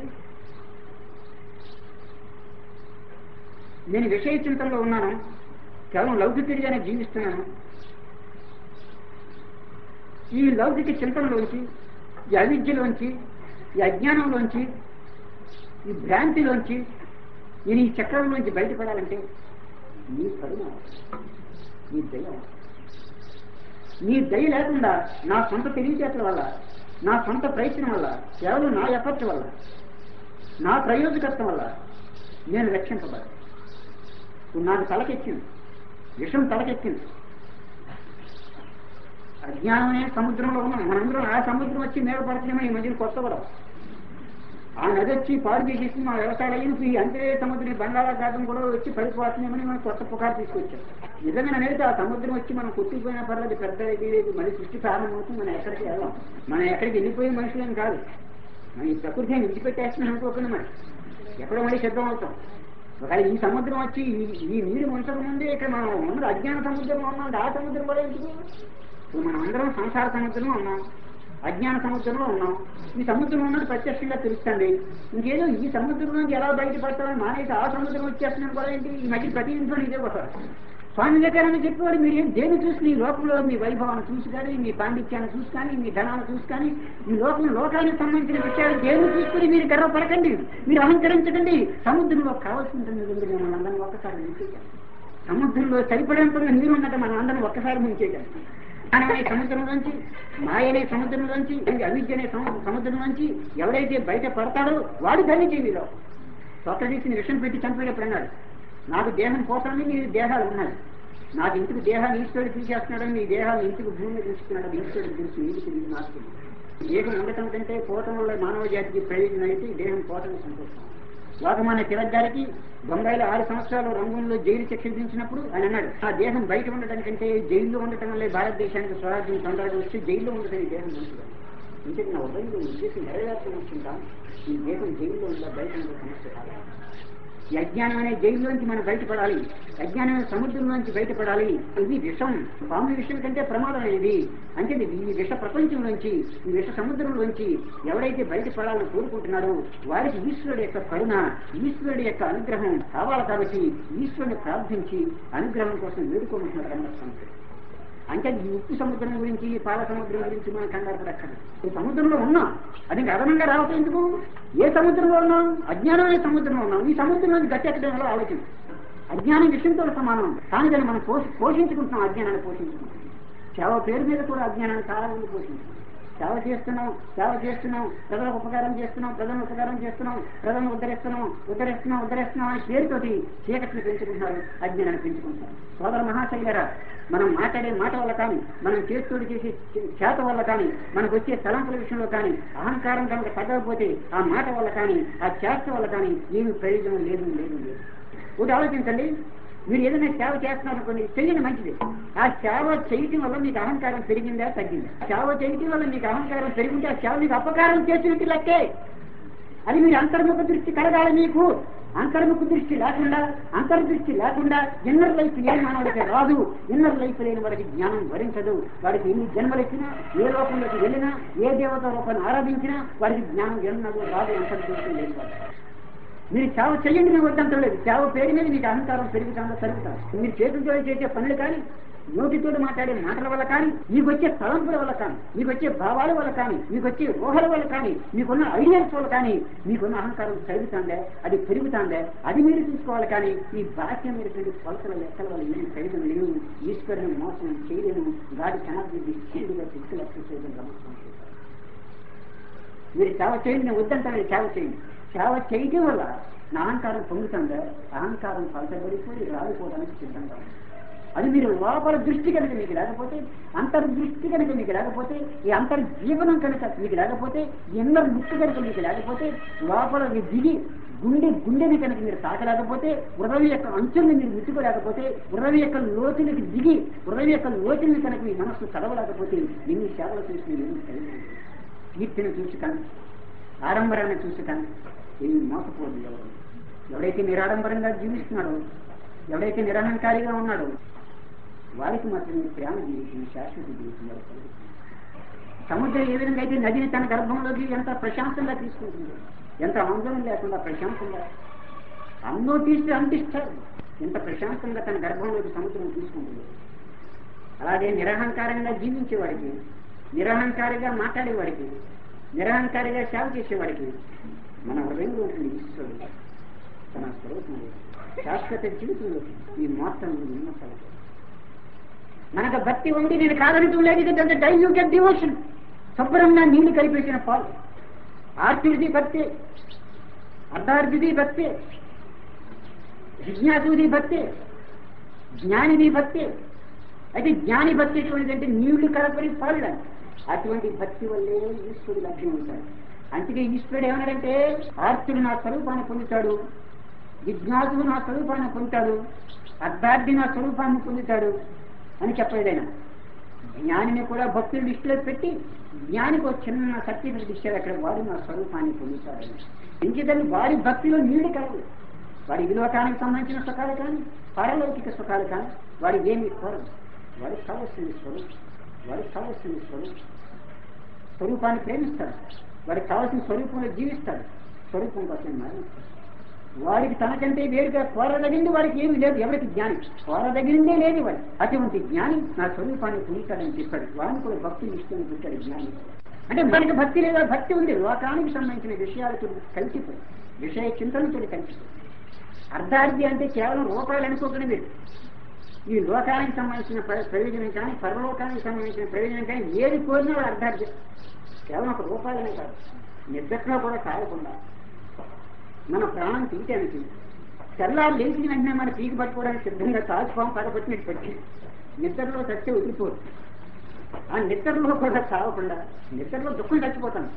నేను విషయ చింతనలో ఉన్నాను, కేవలం లౌకికుడిగానే జీవిస్తున్నాను. ఈ లౌకిక చింతనలోంచి, ఈ అవిద్యలోంచి, ఈ అజ్ఞానంలోంచి, ఈ భ్రాంతిలోంచి, నేను ఈ చక్రంలోంచి బయటపడాలంటే నీ కరుణ, నీ దయ. నీ దయ లేకుండా నా సొంత తెలివితేటల వల్ల, నా సొంత ప్రయత్నం వల్ల, కేవలం నా ఎఫర్ట్ వల్ల, నా ప్రయోజకత్వం వల్ల నేను రక్షింపబడాలి. నాకు తలకెక్కింది, విషం తలకెక్కింది. అజ్ఞానమే సముద్రంలో ఉన్నాం మనందరం. ఆ సముద్రం వచ్చి మీద పడుతున్నామో ఈ మధ్యన కొత్త కూడా ఆ నది వచ్చి పాడు చేసేసి మా వ్యవసాయాలకి అంతే సముద్రం బంగాళాఖాతం కూడా వచ్చి పడిపోతున్నామని మనం కొత్త పుకారు తీసుకొచ్చాం. నిజంగా అనేది ఆ సముద్రం వచ్చి మనం కొట్టిపోయినా పర్లేదు, పెద్ద ఇది లేదు. మళ్ళీ సృష్టి ప్రారంభం అవుతుంది. మనం ఎక్కడికి వెళ్ళాం. మనం ఎక్కడికి వెళ్ళిపోయే మనుషులేం కాదు. మనం ఈ ప్రకృతిని విడిచిపెట్టేస్తున్నాం అనుకోకుండా మరి ఎక్కడో మళ్ళీ సిద్ధం అవుతాం. ఒకవేళ ఈ సముద్రం వచ్చి ఈ నీరు ఉంచక ముందే ఇక్కడ మనం ఉన్నది అజ్ఞాన సముద్రంలో ఉన్నాం. ఆ సముద్రం కూడా ఎందుకు? ఇప్పుడు మనం అందరం సంసార సముద్రంలో ఉన్నాం, అజ్ఞాన సముద్రంలో ఉన్నాం. ఈ సముద్రం ఉన్నది ప్రత్యక్షంగా తెలుస్తుంది. ఇంకేదో ఈ సముద్రం నుంచి ఎలా బయటపడతామని మానేసి ఆ సముద్రం వచ్చేస్తున్నాను కూడా ఏంటి? ఈ మధ్య ప్రతి ఇంట్లో ఇదే పోతారు. స్వామి వివేకానంద చెప్పేవాడు, మీరు ఏం దేని చూసి ఈ లోకంలో మీ వైభవాన్ని చూసి కానీ, మీ పాండిత్యాన్ని చూసి కానీ, మీ ధనాన్ని చూసి కానీ, ఈ లోకం లోకానికి సంబంధించిన విషయాలు దేని చూసుకుని మీరు గర్వపడకండి, మీరు అహంకరించకండి. సముద్రంలో కావాల్సింది మిమ్మల్ని అందరినీ ఒక్కసారి ముంచేయకండి. సముద్రంలో సరిపడేంతగా నీరు ఉన్నట్టు మనం అందరం ఒక్కసారి ముంచేయకండి. అనే సముద్రంలోంచి, మాయనే సముద్రంలోంచి, అవిద్య అనే సముద్రంలోంచి ఎవరైతే బయట పడతాడో వాడు ధన్యజీవిలో. సోక్రటీస్ని విషం పెట్టి చంపేటప్పుడు అన్నాడు, నాకు దేహం పోతానని నీ దేహాలు ఉన్నాయి, నాకు ఇంటికి దేహాన్ని ఈశ్వరుడు తీసేస్తున్నాడని నీ దేహాన్ని ఇంటికి భూమిని తీసుకున్నాడు, ఈశ్వరుడు తెలుసు, నీకు తెలియదు, నాకు తెలియదు. దేహం ఉండటం కంటే పోవటం వల్ల మానవ జాతికి ప్రయోజనం అయితే దేహం పోవటం సంతోషం. లోకమాన్య తిలక్ గారికి బొంబాయిలో ఆరు సంవత్సరాలు రంగంలో జైలు శిక్ష విధించినప్పుడు ఆయన అన్నాడు, ఆ దేహం బయట ఉండటం కంటే జైల్లో ఉండటం వల్లే భారతదేశానికి స్వరాజ్యం తొందరగా వచ్చి జైల్లో ఉండటం ఈ దేహం మంచిది. ఇంటికి నా ఉదయం ఉద్దేశం నెరవేర్చడం వచ్చుంటాం, ఈ దేశం జైల్లో ఉందా బయట ఉండే సమస్య కాదు. ఈ అజ్ఞానం అనే జైల్లోంచి మనం బయటపడాలి, అజ్ఞానం అనే సముద్రంలోంచి బయటపడాలి. ఇది విషం, పాము విషయం కంటే ప్రమాదం అనేది. అంటే ఈ విష ప్రపంచం నుంచి, ఈ విష సముద్రంలోంచి ఎవరైతే బయటపడాలని కోరుకుంటున్నాడో వారికి ఈశ్వరుడు యొక్క కరుణ, ఈశ్వరుడు యొక్క అనుగ్రహం కావాలి. కాబట్టి ఈశ్వరుని ప్రార్థించి అనుగ్రహం కోసం వేడుకోమంటున్నాడు రమణస్వామి. అంటే ఈ ఉప్పు సముద్రం గురించి, పాల సముద్రం గురించి మనం కంగారు పడక్కర్లేదు. ఈ సముద్రంలో ఉన్నాం, అది అదనంగా రావటం ఎందుకు? ఏ సముద్రంలో ఉన్నాం? అజ్ఞానం అనే సముద్రంలో ఉన్నాం. ఈ సముద్రం నుంచి గట్టెక్కడం వల్ల ఆలోచన అజ్ఞానం విషయంతో సమానం. కానీ దాన్ని మనం పోషి పోషించుకుంటున్నాం అజ్ఞానాన్ని పోషించుకుంటున్నాం. సేవ పేరు మీద కూడా అజ్ఞానాన్ని చాలా మంది పోషించుకుంటున్నాం. సేవ చేస్తున్నాం, సేవ చేస్తున్నాం, ప్రజలకు ఉపకారం చేస్తున్నాం, ప్రజలను ఉపకారం చేస్తున్నాం, ప్రజలను ఉద్ధరిస్తున్నాం, ఉద్ధరిస్తున్నాం ఉద్ధరిస్తున్నాం అనే పేరుతోటి చీకటిని పెంచుకుంటున్నారు, అజ్ఞానాన్ని పెంచుకుంటున్నారు. సోదర మహాశైలరా, మనం మాట్లాడే మాట వల్ల కానీ, మనం చేస్తూ చేసే చేత వల్ల కానీ, మనకు వచ్చే తలంపుల విషయంలో కానీ అహంకారం కనుక తగ్గకపోతే ఆ మాట వల్ల కానీ, ఆ చేత వల్ల కానీ ఏమి ప్రయోజనం లేదు లేదు లేదు. ఒకటి ఆలోచించండి, మీరు ఏదైనా సేవ చేస్తున్నారనుకోండి, చెయ్యండి, మంచిది. ఆ సేవ చేయటం వల్ల మీకు అహంకారం పెరిగిందా తగ్గిందా? సేవ చేయటం వల్ల మీకు అహంకారం పెరిగింది, ఆ సేవ మీకు అపకారం చేసినట్టు లెక్కే. అది మీరు అంతర్ముఖ దృష్టి కలగాలి. మీకు అంతర్ముఖ దృష్టి లేకుండా, అంతర్దృష్టి లేకుండా ఇన్నర్ లైఫ్ లేని మానవుడికి రాదు. ఇన్నర్ లైఫ్ లేని వాడికి జ్ఞానం వరించదు. వాడికి ఎన్ని జన్మలెక్కినా, ఏ లోకంలోకి వెళ్ళినా, ఏ దేవత రూపాన్ని ఆరాధించినా వాడికి జ్ఞానం ఎన్నడూ రాదు. అంతర్దృష్టి లేని వాడు. మీరు సేవ చేయండి, మేము వద్దంటం లేదు. సేవ పేరు మీద మీకు అహంకారం పెరుగుతుందో తరుగుతాను. మీరు చేతులతో చేసే పనులు కానీ, నోటితో మాట్లాడే మాటల వల్ల కానీ, మీకు వచ్చే తలంపుల వల్ల కానీ, మీకు వచ్చే భావాల వల్ల కానీ, మీకు వచ్చే ఊహల వల్ల కానీ, మీకున్న ఐడియాస్ వల్ల కానీ మీకున్న అహంకారం పెరుగుతుందే, అది పెరుగుతుందే, అది మీరు చూసుకోవాలి. కానీ ఈ బాహ్యమైనటువంటి కొలతల లెక్కల వల్ల ఏమి ప్రయోజనం లేవు. ఈశ్వరుని మోసం చేయలేము. గాడి కనబడి చేడుగా ఫిజికల్ ఎక్సర్సైజ్ నమస్కారం చేశారు. మీరు సేవ చేయండి, నేను వద్దంటాను. సేవ చేయండి. సేవ చేయటం వల్ల నా అహంకారం పొందుతుందా, అహంకారం పలచబడిపోయి రాలిపోవడానికి సిద్ధంగా ఉంది. అది మీరు లోపల దృష్టి కనుక మీకు లేకపోతే, అంతర్దృష్టి కనుక మీకు లేకపోతే, ఈ అంతర్జీవనం కనుక మీకు లేకపోతే, ఇన్నర్ ముక్కు కనుక మీకు లేకపోతే, లోపల దిగి గుండె గుండెని కనుక మీరు తాకలేకపోతే, హృదయం యొక్క అంచుల్ని మీరు ముట్టుకోలేకపోతే, హృదయం యొక్క లోతులకి దిగి హృదయం యొక్క లోతుల్ని కనుక మీ మనస్సు చదవలేకపోతే, ఎన్ని సేవలు చేసి ఎన్ని కలిగి కీర్తిని చూసి కానీ, ఆడంబరాన్ని చూసి కానీ ఏమి మోసపోదు. ఎవరు ఎవడైతే నిరాడంబరంగా జీవిస్తున్నాడో, ఎవడైతే నిరహంకారిగా ఉన్నాడో వారికి మాత్రమే ప్రేమ జీవితం, శాశ్వత జీవితం వారు కలుగుతుంది. సముద్రం ఏ విధంగా అయితే నదిని తన గర్భంలోకి ఎంత ప్రశాంతంగా తీసుకుంటుందో, ఎంత ఆందోళన లేకుండా ప్రశాంతంగా అన్నో తీసి అంటిస్తారు, ఎంత ప్రశాంతంగా తన గర్భంలోకి సముద్రం తీసుకుంటుంది. అలాగే నిరహంకారంగా జీవించేవాడికి, నిరహంకారిగా మాట్లాడేవాడికి, నిరహంకారిగా సేవ చేసేవాడికి మన హృదయంలో ఉంటుంది ఈశ్వరుడు తన స్వరూపంలో శాశ్వత జీవితంలో ఈ మొత్తం నిమ్మకాలు. మనకు భక్తి ఉంది, నేను కాదనటం లేదు. డైల్యూటెడ్ డివోషన్, శుభ్రంగా నీళ్లు కలిపేసిన పాలు. ఆర్తుడిది భక్తి, అర్ధార్థిది భక్తి, జిజ్ఞాసుది భక్తి, జ్ఞానిది భక్తి. అయితే జ్ఞాని భక్తి ఎటువంటిదంటే నీళ్లు కలపని పాలు. అటువంటి భక్తి వల్లే ఈశ్వరుడు లభ్యం అవుతాడు. అందుకే ఈశ్వరుడు ఏమన్నాడంటే, ఆర్తుడు నా స్వరూపాన్ని పొందుతాడు, జిజ్ఞాసుడు నా స్వరూపాన్ని పొందుతాడు, అర్ధార్థి నా స్వరూపాన్ని పొందుతాడు అని చెప్పలేదైనా. జ్ఞానిని కూడా భక్తులు లిస్టులో పెట్టి జ్ఞానికి ఒక చిన్న సర్టిఫికెట్ ఇచ్చారు, అక్కడ వాడు నా స్వరూపాన్ని పొందుతాడని. ఇంకేదాన్ని వాడి భక్తిలో నీళ్ళు కలవు. వాడి విలోకానికి సంబంధించిన సుఖాలు కానీ, పారలౌకిక సుఖాలు కానీ వాడికి ఏమి కోరదు. వాడికి కావలసింది స్వరూపం, వాడికి కావలసింది స్వరూపం. స్వరూపాన్ని ప్రేమిస్తాడు, వాడికి కావాల్సిన స్వరూపంలో జీవిస్తాడు, స్వరూపం కోసం మరణిస్తాడు. వాడికి తనకంటే వేరుగా కోరదగింది వాడికి ఏమి లేదు. ఎవరికి జ్ఞాని కోరదగిరిందే లేదు వాడు. అటువంటి జ్ఞాని నా స్వరూపాన్ని పొందుతాడని చెప్పాడు. వాడిని కూడా భక్తిని ఇష్టం పెట్టాడు జ్ఞాని. అంటే మనకి భక్తి లేదా, భక్తి ఉంది, లోకానికి సంబంధించిన విషయాలతో కలిసిపోయి, విషయ చింతనతో కలిసిపోయి. అర్ధార్థి అంటే కేవలం రూపాయలు అనుకోకుండా మీరు ఈ లోకానికి సంబంధించిన ప్రయోజనం కానీ, పరలోకానికి సంబంధించిన ప్రయోజనం కానీ ఏది కోరినా వాడు అర్ధార్థి. కేవలం ఒక రూపాయలనే కాదు, నిద్రలో కూడా కాకుండా మన ప్రాణం తీయటానికి. తెల్లారు లేచిన వెంటనే మన పీకి పట్టుకోవడానికి సిద్ధంగా తాచుకోవడం పగపట్టినట్టు పెట్టి నిద్రలో చచ్చే వదిలిపోదు. ఆ నిద్రలో కూడా చావకుండా నిద్రలో దుఃఖం చచ్చిపోతాను.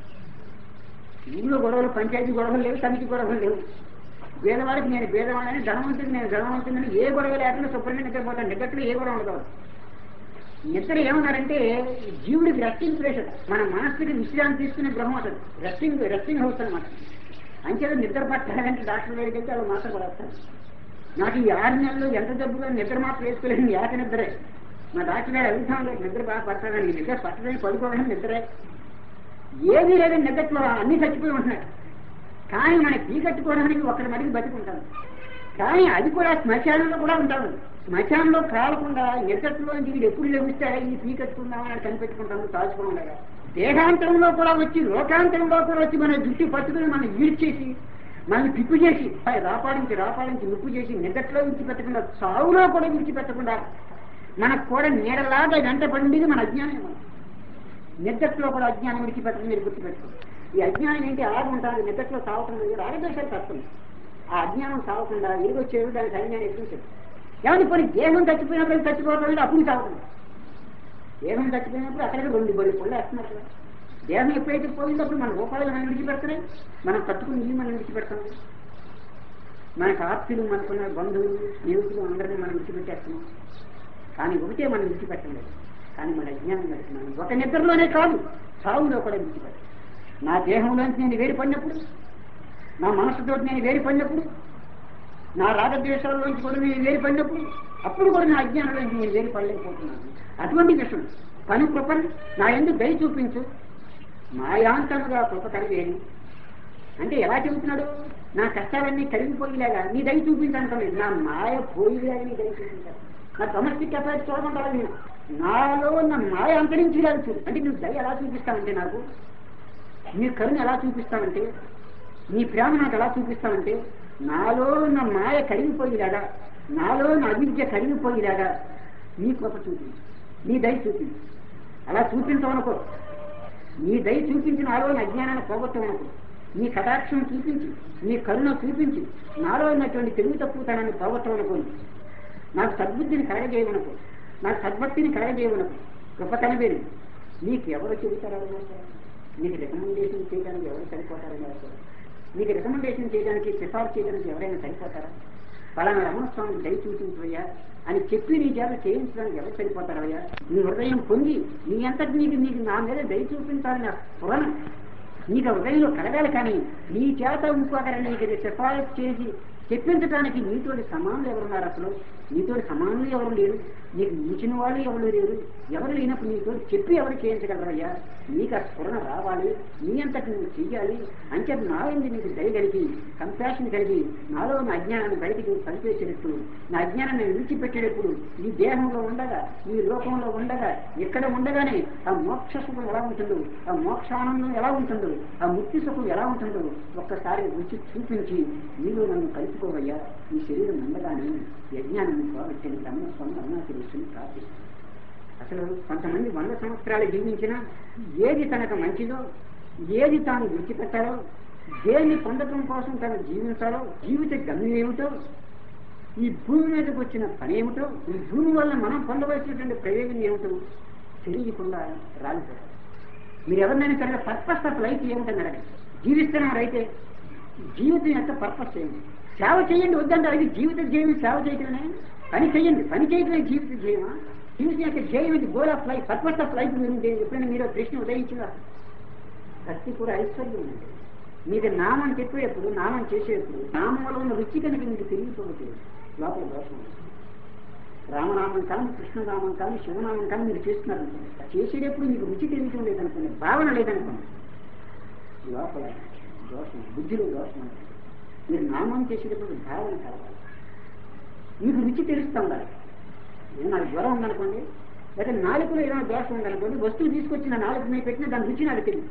ఊళ్ళో గొడవలు, పంచాయతీ గొడవలు లేవు, సమితి గొడవలు లేవు. పేదవాడికి నేను పేదవాడని, ధనవంతుడికి నేను ధనవంతుడిని, ఏ గొడవ లేకుండా శుభ్రంగా నిద్రపోతాను. నిద్రలో ఏ గొడవ ఉండదు. నిద్ర ఏమన్నారంటే జీవుడికి రెస్టింగ్ ప్లేస్ అది. మన మనస్సుకి విశ్రాంతి తీసుకునే గృహం అసలు రెస్టింగ్ రెస్టింగ్ హౌస్ అనమాట. అంచేత నిద్ర పట్టాలంటే డాక్టర్ దగ్గరికి వెళ్తే వాళ్ళు మాత్రం పడేస్తారు. నాకు ఈ ఆరు నెలలు ఎంత డబ్బుగా నిద్ర మాత్రం వేసుకోలేదు, ఏక నిద్రే. మా డాక్టర్ గారు అడుగుతా ఉండదు నిద్ర బాగా పట్టాలని. నిద్ర పట్టడానికి పడుకోవాలని నిద్రే ఏమీ లేదని నిద్రలో అన్నీ చచ్చిపోయి ఉంటున్నాయి. కానీ మన పీ కట్టుకోవడానికి ఒకరి మడికి బతికుంటాను. కానీ అది కూడా శ్మశానంలో కూడా ఉంటాను. శ్మశానంలో కాలకుండా నిద్రలో వీడు ఎప్పుడు లభిస్తాడా ఈ పీ కట్టుకుందామని కనిపెట్టుకుంటాను దాచుకోకుండా. దేహాంతరంలో కూడా వచ్చి లోకాంతరంలో కూడా వచ్చి మన జుట్టు పట్టుకుని మనం ఈడ్చేసి మనల్ని పిప్పు చేసి రాపాడించి రాపాడించి నిప్పు చేసి నిద్రలో విడిచిపెట్టకుండా సావులో కూడా విడిచిపెట్టకుండా మనకు కూడా నీడలాగా వెంట పడింది మన అజ్ఞానం. నిద్రలో కూడా అజ్ఞానం విడిచిపెట్టడం మీరు గుర్తుపెట్టుకోండి. ఈ అజ్ఞానం ఏంటి ఆగి ఉంటాను నిద్రలో సాగుతుంది లేదు రాగద్వేషాలు తప్పదు. ఆ అజ్ఞానం సాగకుండా ఏదో చేయడం దానికి అజ్ఞానం ఎదుగుతుంది. ఏమని పోనీ దేహం చచ్చిపోయినప్పుడు చచ్చిపోతామంటే అప్పుడు సాగుతుంది. దేహం చచ్చిపోయినప్పుడు అక్కడికి రెండు బళ్ళు పళ్ళు వేస్తున్నారు కదా. దేహం ఎప్పుడైతే పోయినప్పుడు మన రూపాయలు మనం విడిచిపెడతాయి, మనం కట్టుకుని ఇల్లు మనం విడిచిపెడతాం, మనకు ఆప్తులు మనకున్న బంధువులు స్నేహితులు అందరినీ మనం విడిచిపెట్టేస్తున్నాం. కానీ ఒకటే మనం విడిచిపెట్టలేదు. కానీ మన అజ్ఞానం నడుస్తున్నాను ఒక నిద్రలోనే కాదు సాగులో కూడా విడిచిపెట్టాను. నా దేహంలోంచి నేను వేరుపడినప్పుడు, నా మనసుతో నేను వేరుపడినప్పుడు, నా రాగద్వేషాల్లోంచి కూడా నేను వేరుపడినప్పుడు అప్పుడు కూడా నా అజ్ఞానంలోంచి నేను వేరుపడలేకపోతున్నాను. అటువంటి విషయం కను కృపను నా ఎందుకు దయ చూపించు మాయాంతముగా కృప కలిగేది అంటే ఎలా చెబుతున్నాడు? నా కష్టాలన్నీ కలిగిపోయేలాగా నీ దయ చూపించలేదు, నా మాయ పోయేలాగా నీ దయ చూపించాలి. నా డొమెస్టిక్ కెపాసిటీ చూడమంటారు. నేను నాలో ఉన్న మాయ అంతరించేలాగా చూడు అంటే నువ్వు దయ ఎలా చూపిస్తావంటే, నాకు నీ కరుణ ఎలా చూపిస్తావంటే, నీ ప్రేమ నాకు ఎలా చూపిస్తావంటే నాలో ఉన్న మాయ కరిగిపోయేలాగా, నాలో ఉన్న అవిద్య కరిగిపోయేలాగా నీ కృప చూపించు, నీ దయ చూపించు. అలా చూపించవనుకో, నీ దయ చూపించి నాలోని అజ్ఞానాన్ని పోగొట్టవనుకో, నీ కటాక్షం చూపించి నీ కరుణ చూపించి నాలో ఉన్నటువంటి తెలుగు తక్కువతనాన్ని పోగొట్టవనుకో, నాకు సద్బుద్ధిని కలగజేయవనుకో, నాకు సద్భక్తిని కలగజేయవనుకో, కృప కనబేది నీకు ఎవరు చెబుతారో, నీకు రికమెండేషన్ చేయడానికి ఎవరు సరిపోతారని అసలు నీకు రికమెండేషన్ చేయడానికి సిఫార్సు చేయడానికి ఎవరైనా సరిపోతారా? పలానా రమణ స్వామికి దయ చూపించవయ్యా అని చెప్పి నీ చేత చేయించడానికి ఎవరు సరిపోతారయ్యా? నీ హృదయం పొంది నీ అంతటి నీకు నీకు నా మీద దయ చూపించాలని స్ఫురణ నీకు హృదయంలో కలగాలి. కానీ నీ చేత ఇంకొకరని నీకు సిఫారసు చేసి చెప్పించడానికి నీతోటి సమానులు ఎవరున్నారు? అసలు నీతోటి సమానులు ఎవరు లేరు, నీకు మించిన వాళ్ళు ఎవరు లేరు. ఎవరు లేనప్పుడు నీతో చెప్పి ఎవరు చేయించగలరయ్యా? నీకు ఆ స్ఫురణ రావాలి, నీ అంతటి నువ్వు చెయ్యాలి. అంచేత నా ఏంది నీకు దయ కలిగి కంపాషన్ కలిగి నాలో నా అజ్ఞానాన్ని బయటికి పనిచేసేటప్పుడు, నా అజ్ఞానాన్ని విడిచిపెట్టేటప్పుడు ఈ దేహంలో ఉండగా, ఈ లోకంలో ఉండగా, ఎక్కడ ఉండగానే ఆ మోక్ష సుఖం ఎలా ఉంటుందో, ఆ మోక్షానందం ఎలా ఉంటుందో, ఆ ముక్తి సుఖం ఎలా ఉంటుందో ఒక్కసారి రుచి చూపించి నీలో నన్ను కలుపుకోవయ్యా. ఈ శరీరం ఉండగానే యజ్ఞానం కాబట్టి బ్రహ్మస్వామి అరుణాచలేశ్వరుని ప్రార్థిస్తాను. అసలు కొంతమంది వంద సంవత్సరాలు జీవించినా ఏది తనకు మంచిదో, ఏది తాను విడిచిపెట్టాలో, దేన్ని పొందటం కోసం తను జీవించాలో, జీవిత గమ్యం ఏమిటో, ఈ భూమి మీదకి వచ్చిన పని ఏమిటో, ఈ భూమి వల్ల మనం పొందవలసినటువంటి ప్రయోజనం ఏమిటో తెలియకుండా రాలిపోతారు. మీరు ఎవరినైనా సరే పర్పస్ ఆఫ్ లైఫ్ ఏమిటని అడగండి. జీవిస్తున్నారు అయితే జీవితం యొక్క పర్పస్ ఏమిటి? సేవ చేయండి వద్దంటే అది జీవిత ధ్యేయం. సేవ చేయటమే పని చేయండి, పని చేయటమే జీవిత ధ్యేయమా? జీవితం యొక్క ధ్యేయం ఇది, goal of life, purpose of life. మీరు ఎప్పుడైనా మీరు ప్రశ్న ఉదయించిందా? భక్తి కూడా ఐశ్వర్యం ఉంది. మీకు నామం చెప్పేటప్పుడు, నామం చేసేటప్పుడు నామం వల్ల ఉన్న రుచి కనుక మీకు తెలియకపోతుంది లోపల దోషం. రామనామం కానీ, కృష్ణనామం కానీ, శివనామం కానీ మీరు చేస్తున్నారనుకోండి, చేసేటప్పుడు మీకు రుచి తెలియటం లేదనుకోండి, భావన లేదనుకోండి, లోపల దోషం, బుద్ధిలో దోషం ఉంటుంది. మీరు నామం చేసేటప్పుడు భావన కలగాలి, మీకు రుచి తెలుస్తూ ఉండాలి. నాకు జ్వరం ఉందనుకోండి, లేదా నాలుగులో ఏదైనా దోషం ఉందనుకోండి, వస్తువు తీసుకొచ్చి నా నాలుగు మీద పెట్టినా దాని రుచి నాకు తెలియదు.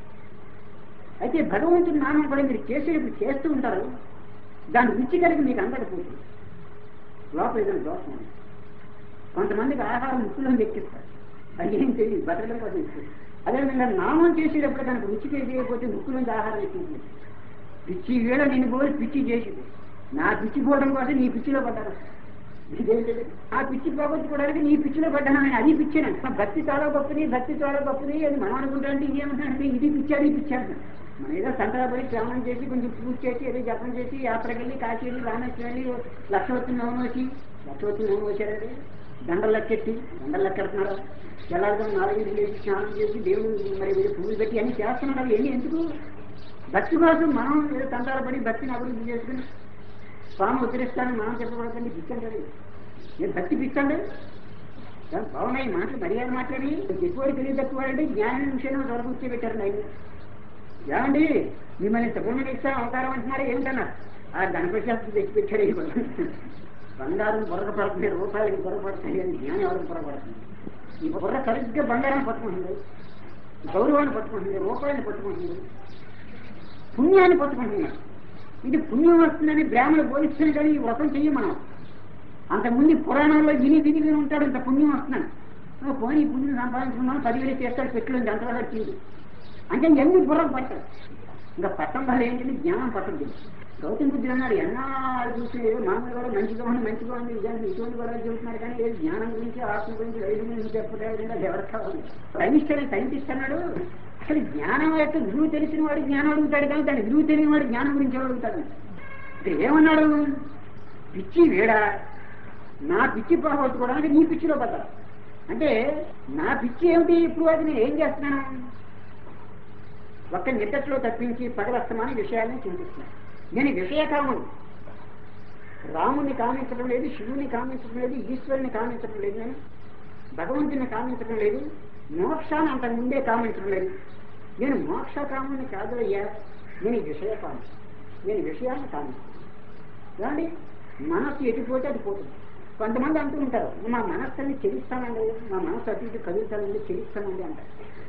అయితే భగవంతుని నామం కూడా మీరు చేసేటప్పుడు చేస్తూ ఉంటారు, దాని రుచి కలిగి మీకు అందకపోతుంది, లోపల ఏదైనా దోషం ఉంది. కొంతమందికి ఆహారం ముక్కులో ఎక్కిస్తారు, అది ఏం తెలియదు, బతకడం కోసం ఇస్తారు. అదేవిధంగా నామం చేసేటప్పుడు దానికి రుచి చేయకపోతే ముక్కులోంచి ఆహారం ఎక్కించింది. పిచ్చి వేళ నేను పోయి పిచ్చి చేసింది. నా పిచ్చి పోవడం కోసం నీ పిచ్చిలో పడ్డాను. ఇదేంటది? ఆ పిచ్చి పోగొట్టుకోవడానికి నీ పిచ్చిలో పడ్డాను. ఆయన అది పిచ్చాను. భక్తి చాలా గొప్పది, భక్తి చాలా గొప్పది అని మనం అనుకుంటాంటే ఇదేమంటాడంటే ఇది పిచ్చాడు, ఈ పిచ్చాడు. మనం ఏదో సంతరాపడి శ్రవణం చేసి కొంచెం పూజ చేసి ఏదో జపం చేసి యాత్రకి వెళ్ళి కాశీ వెళ్ళి రామేశ్వరం వెళ్ళి లక్షవత్తి నోము వచ్చి లక్షవత్తి నోము వచ్చారండి. దండలు లెక్కెట్టి దండలు లెక్కెడుతున్నాడు. తెల్లారిగా నాలుగింటికి లేచి స్నానం చేసి దేవుడు మరి వీళ్ళు పూజలు పెట్టి అన్ని చేస్తున్నాడు. అవి ఎన్ని ఎందుకు? భక్తి కోసం మనం ఏదో తంటారపడి భక్తిని అభివృద్ధి చేసుకుని స్వామి ఉద్ధరిస్తానని మనం చెప్పబడకండి. పిచ్చండి. నేను భక్తి పిచ్చండి. బాగున్నాయి మాటలు మర్యాద మాట్లాడి ఎక్కువ తెలియ తక్కువాడంటే జ్ఞానం విషయంలో దొరకు కూర్చోబెట్టారు. ఆయన ఏమండి మిమ్మల్ని సుబ్రహ్మణ్య ఇస్తాం అవతారం అంటున్నారా ఏమిటన్నారు? ఆ గణపతి శాస్త్రి తెచ్చి పెట్టారు. బంగారం బుర్రపడుతుంది, రూపాయలకి బుర్రపడుతుంది అని జ్ఞానం ఎవరికి బుర్రపడుతుంది? ఈ బుర్ర సరిగ్గా బంగారాన్ని పట్టుకుంటుంది, గౌరవాన్ని పట్టుకుంటుంది, రూపాయన్ని పట్టుకుంటుంది, పుణ్యాన్ని పట్టుకుంటున్నాడు. ఇది పుణ్యం వస్తుందని బ్రాహ్మణులు బోధిస్తుంది. కానీ ఈ వ్రతం చెయ్యం మనం. అంతకుముందు పురాణాల్లో విని విని ఉంటాడు ఇంత పుణ్యం వస్తున్నాను పోనీ ఈ పుణ్యం సంపాదించుకున్నాను పదివేలు చేస్తాడు పెట్టులోంచి అంతవరకు తీరు అంటే ఎన్ని బుర్రకు పడతాడు. ఇంకా పట్టం వల్ల ఏంటంటే జ్ఞానం పట్టదు. గౌతమ బుద్ధుడు అన్నాడు ఎన్నాళ్ళు చూసి మామూలు కూడా మంచిగా ఉంది మంచిగా ఉంది ఇదానికి ఇటువంటి కూడా చెబుతున్నారు కానీ ఏది జ్ఞానం గురించి ఆత్మ గురించి రైతు గురించి చెప్పలేదు. ఎవరికి కావాలి సైనిష్టనే సైంటిస్ట్ అన్నాడు. అసలు జ్ఞానం యొక్క విలువ తెలిసిన వాడు జ్ఞానం అడుగుతాడు కానీ దాని విలువ తెలియని వాడు జ్ఞానం గురించి అడుగుతాడు. ఇక్కడ ఏమన్నాడు? పిచ్చి వేడా నా పిచ్చి పోగొట్టుకోవడానికి నీ పిచ్చిలో పడ్డా. అంటే నా పిచ్చి ఏమిటి? ఇప్పుడు అది నేను ఏం చేస్తున్నాను? ఒక్క నిద్దట్లో తప్పించి పగలస్తమాని విషయాలను చింతిస్తున్నాను. నేను విషయకాముడు. రాముని కామించడం లేదు, శివుని కామించడం లేదు, ఈశ్వరుని కామించడం లేదు, నేను భగవంతుని కామించడం లేదు, మోక్షాన్ని అంతకు ముందే కామించడం లేదు. నేను మోక్ష కాముని కాదు అయ్యా, నేను విషయకాము. నేను విషయాన్ని కామిస్తాను. ఏమండి మనస్సు ఎటుపోతే అది పోతుంది. కొంతమంది అంటూ ఉంటారు మా మనస్సుని చెల్లిస్తానండి, మా మనస్సు అటు ఇటు కదులుతానండి, చెల్లిస్తానండి అంటారు.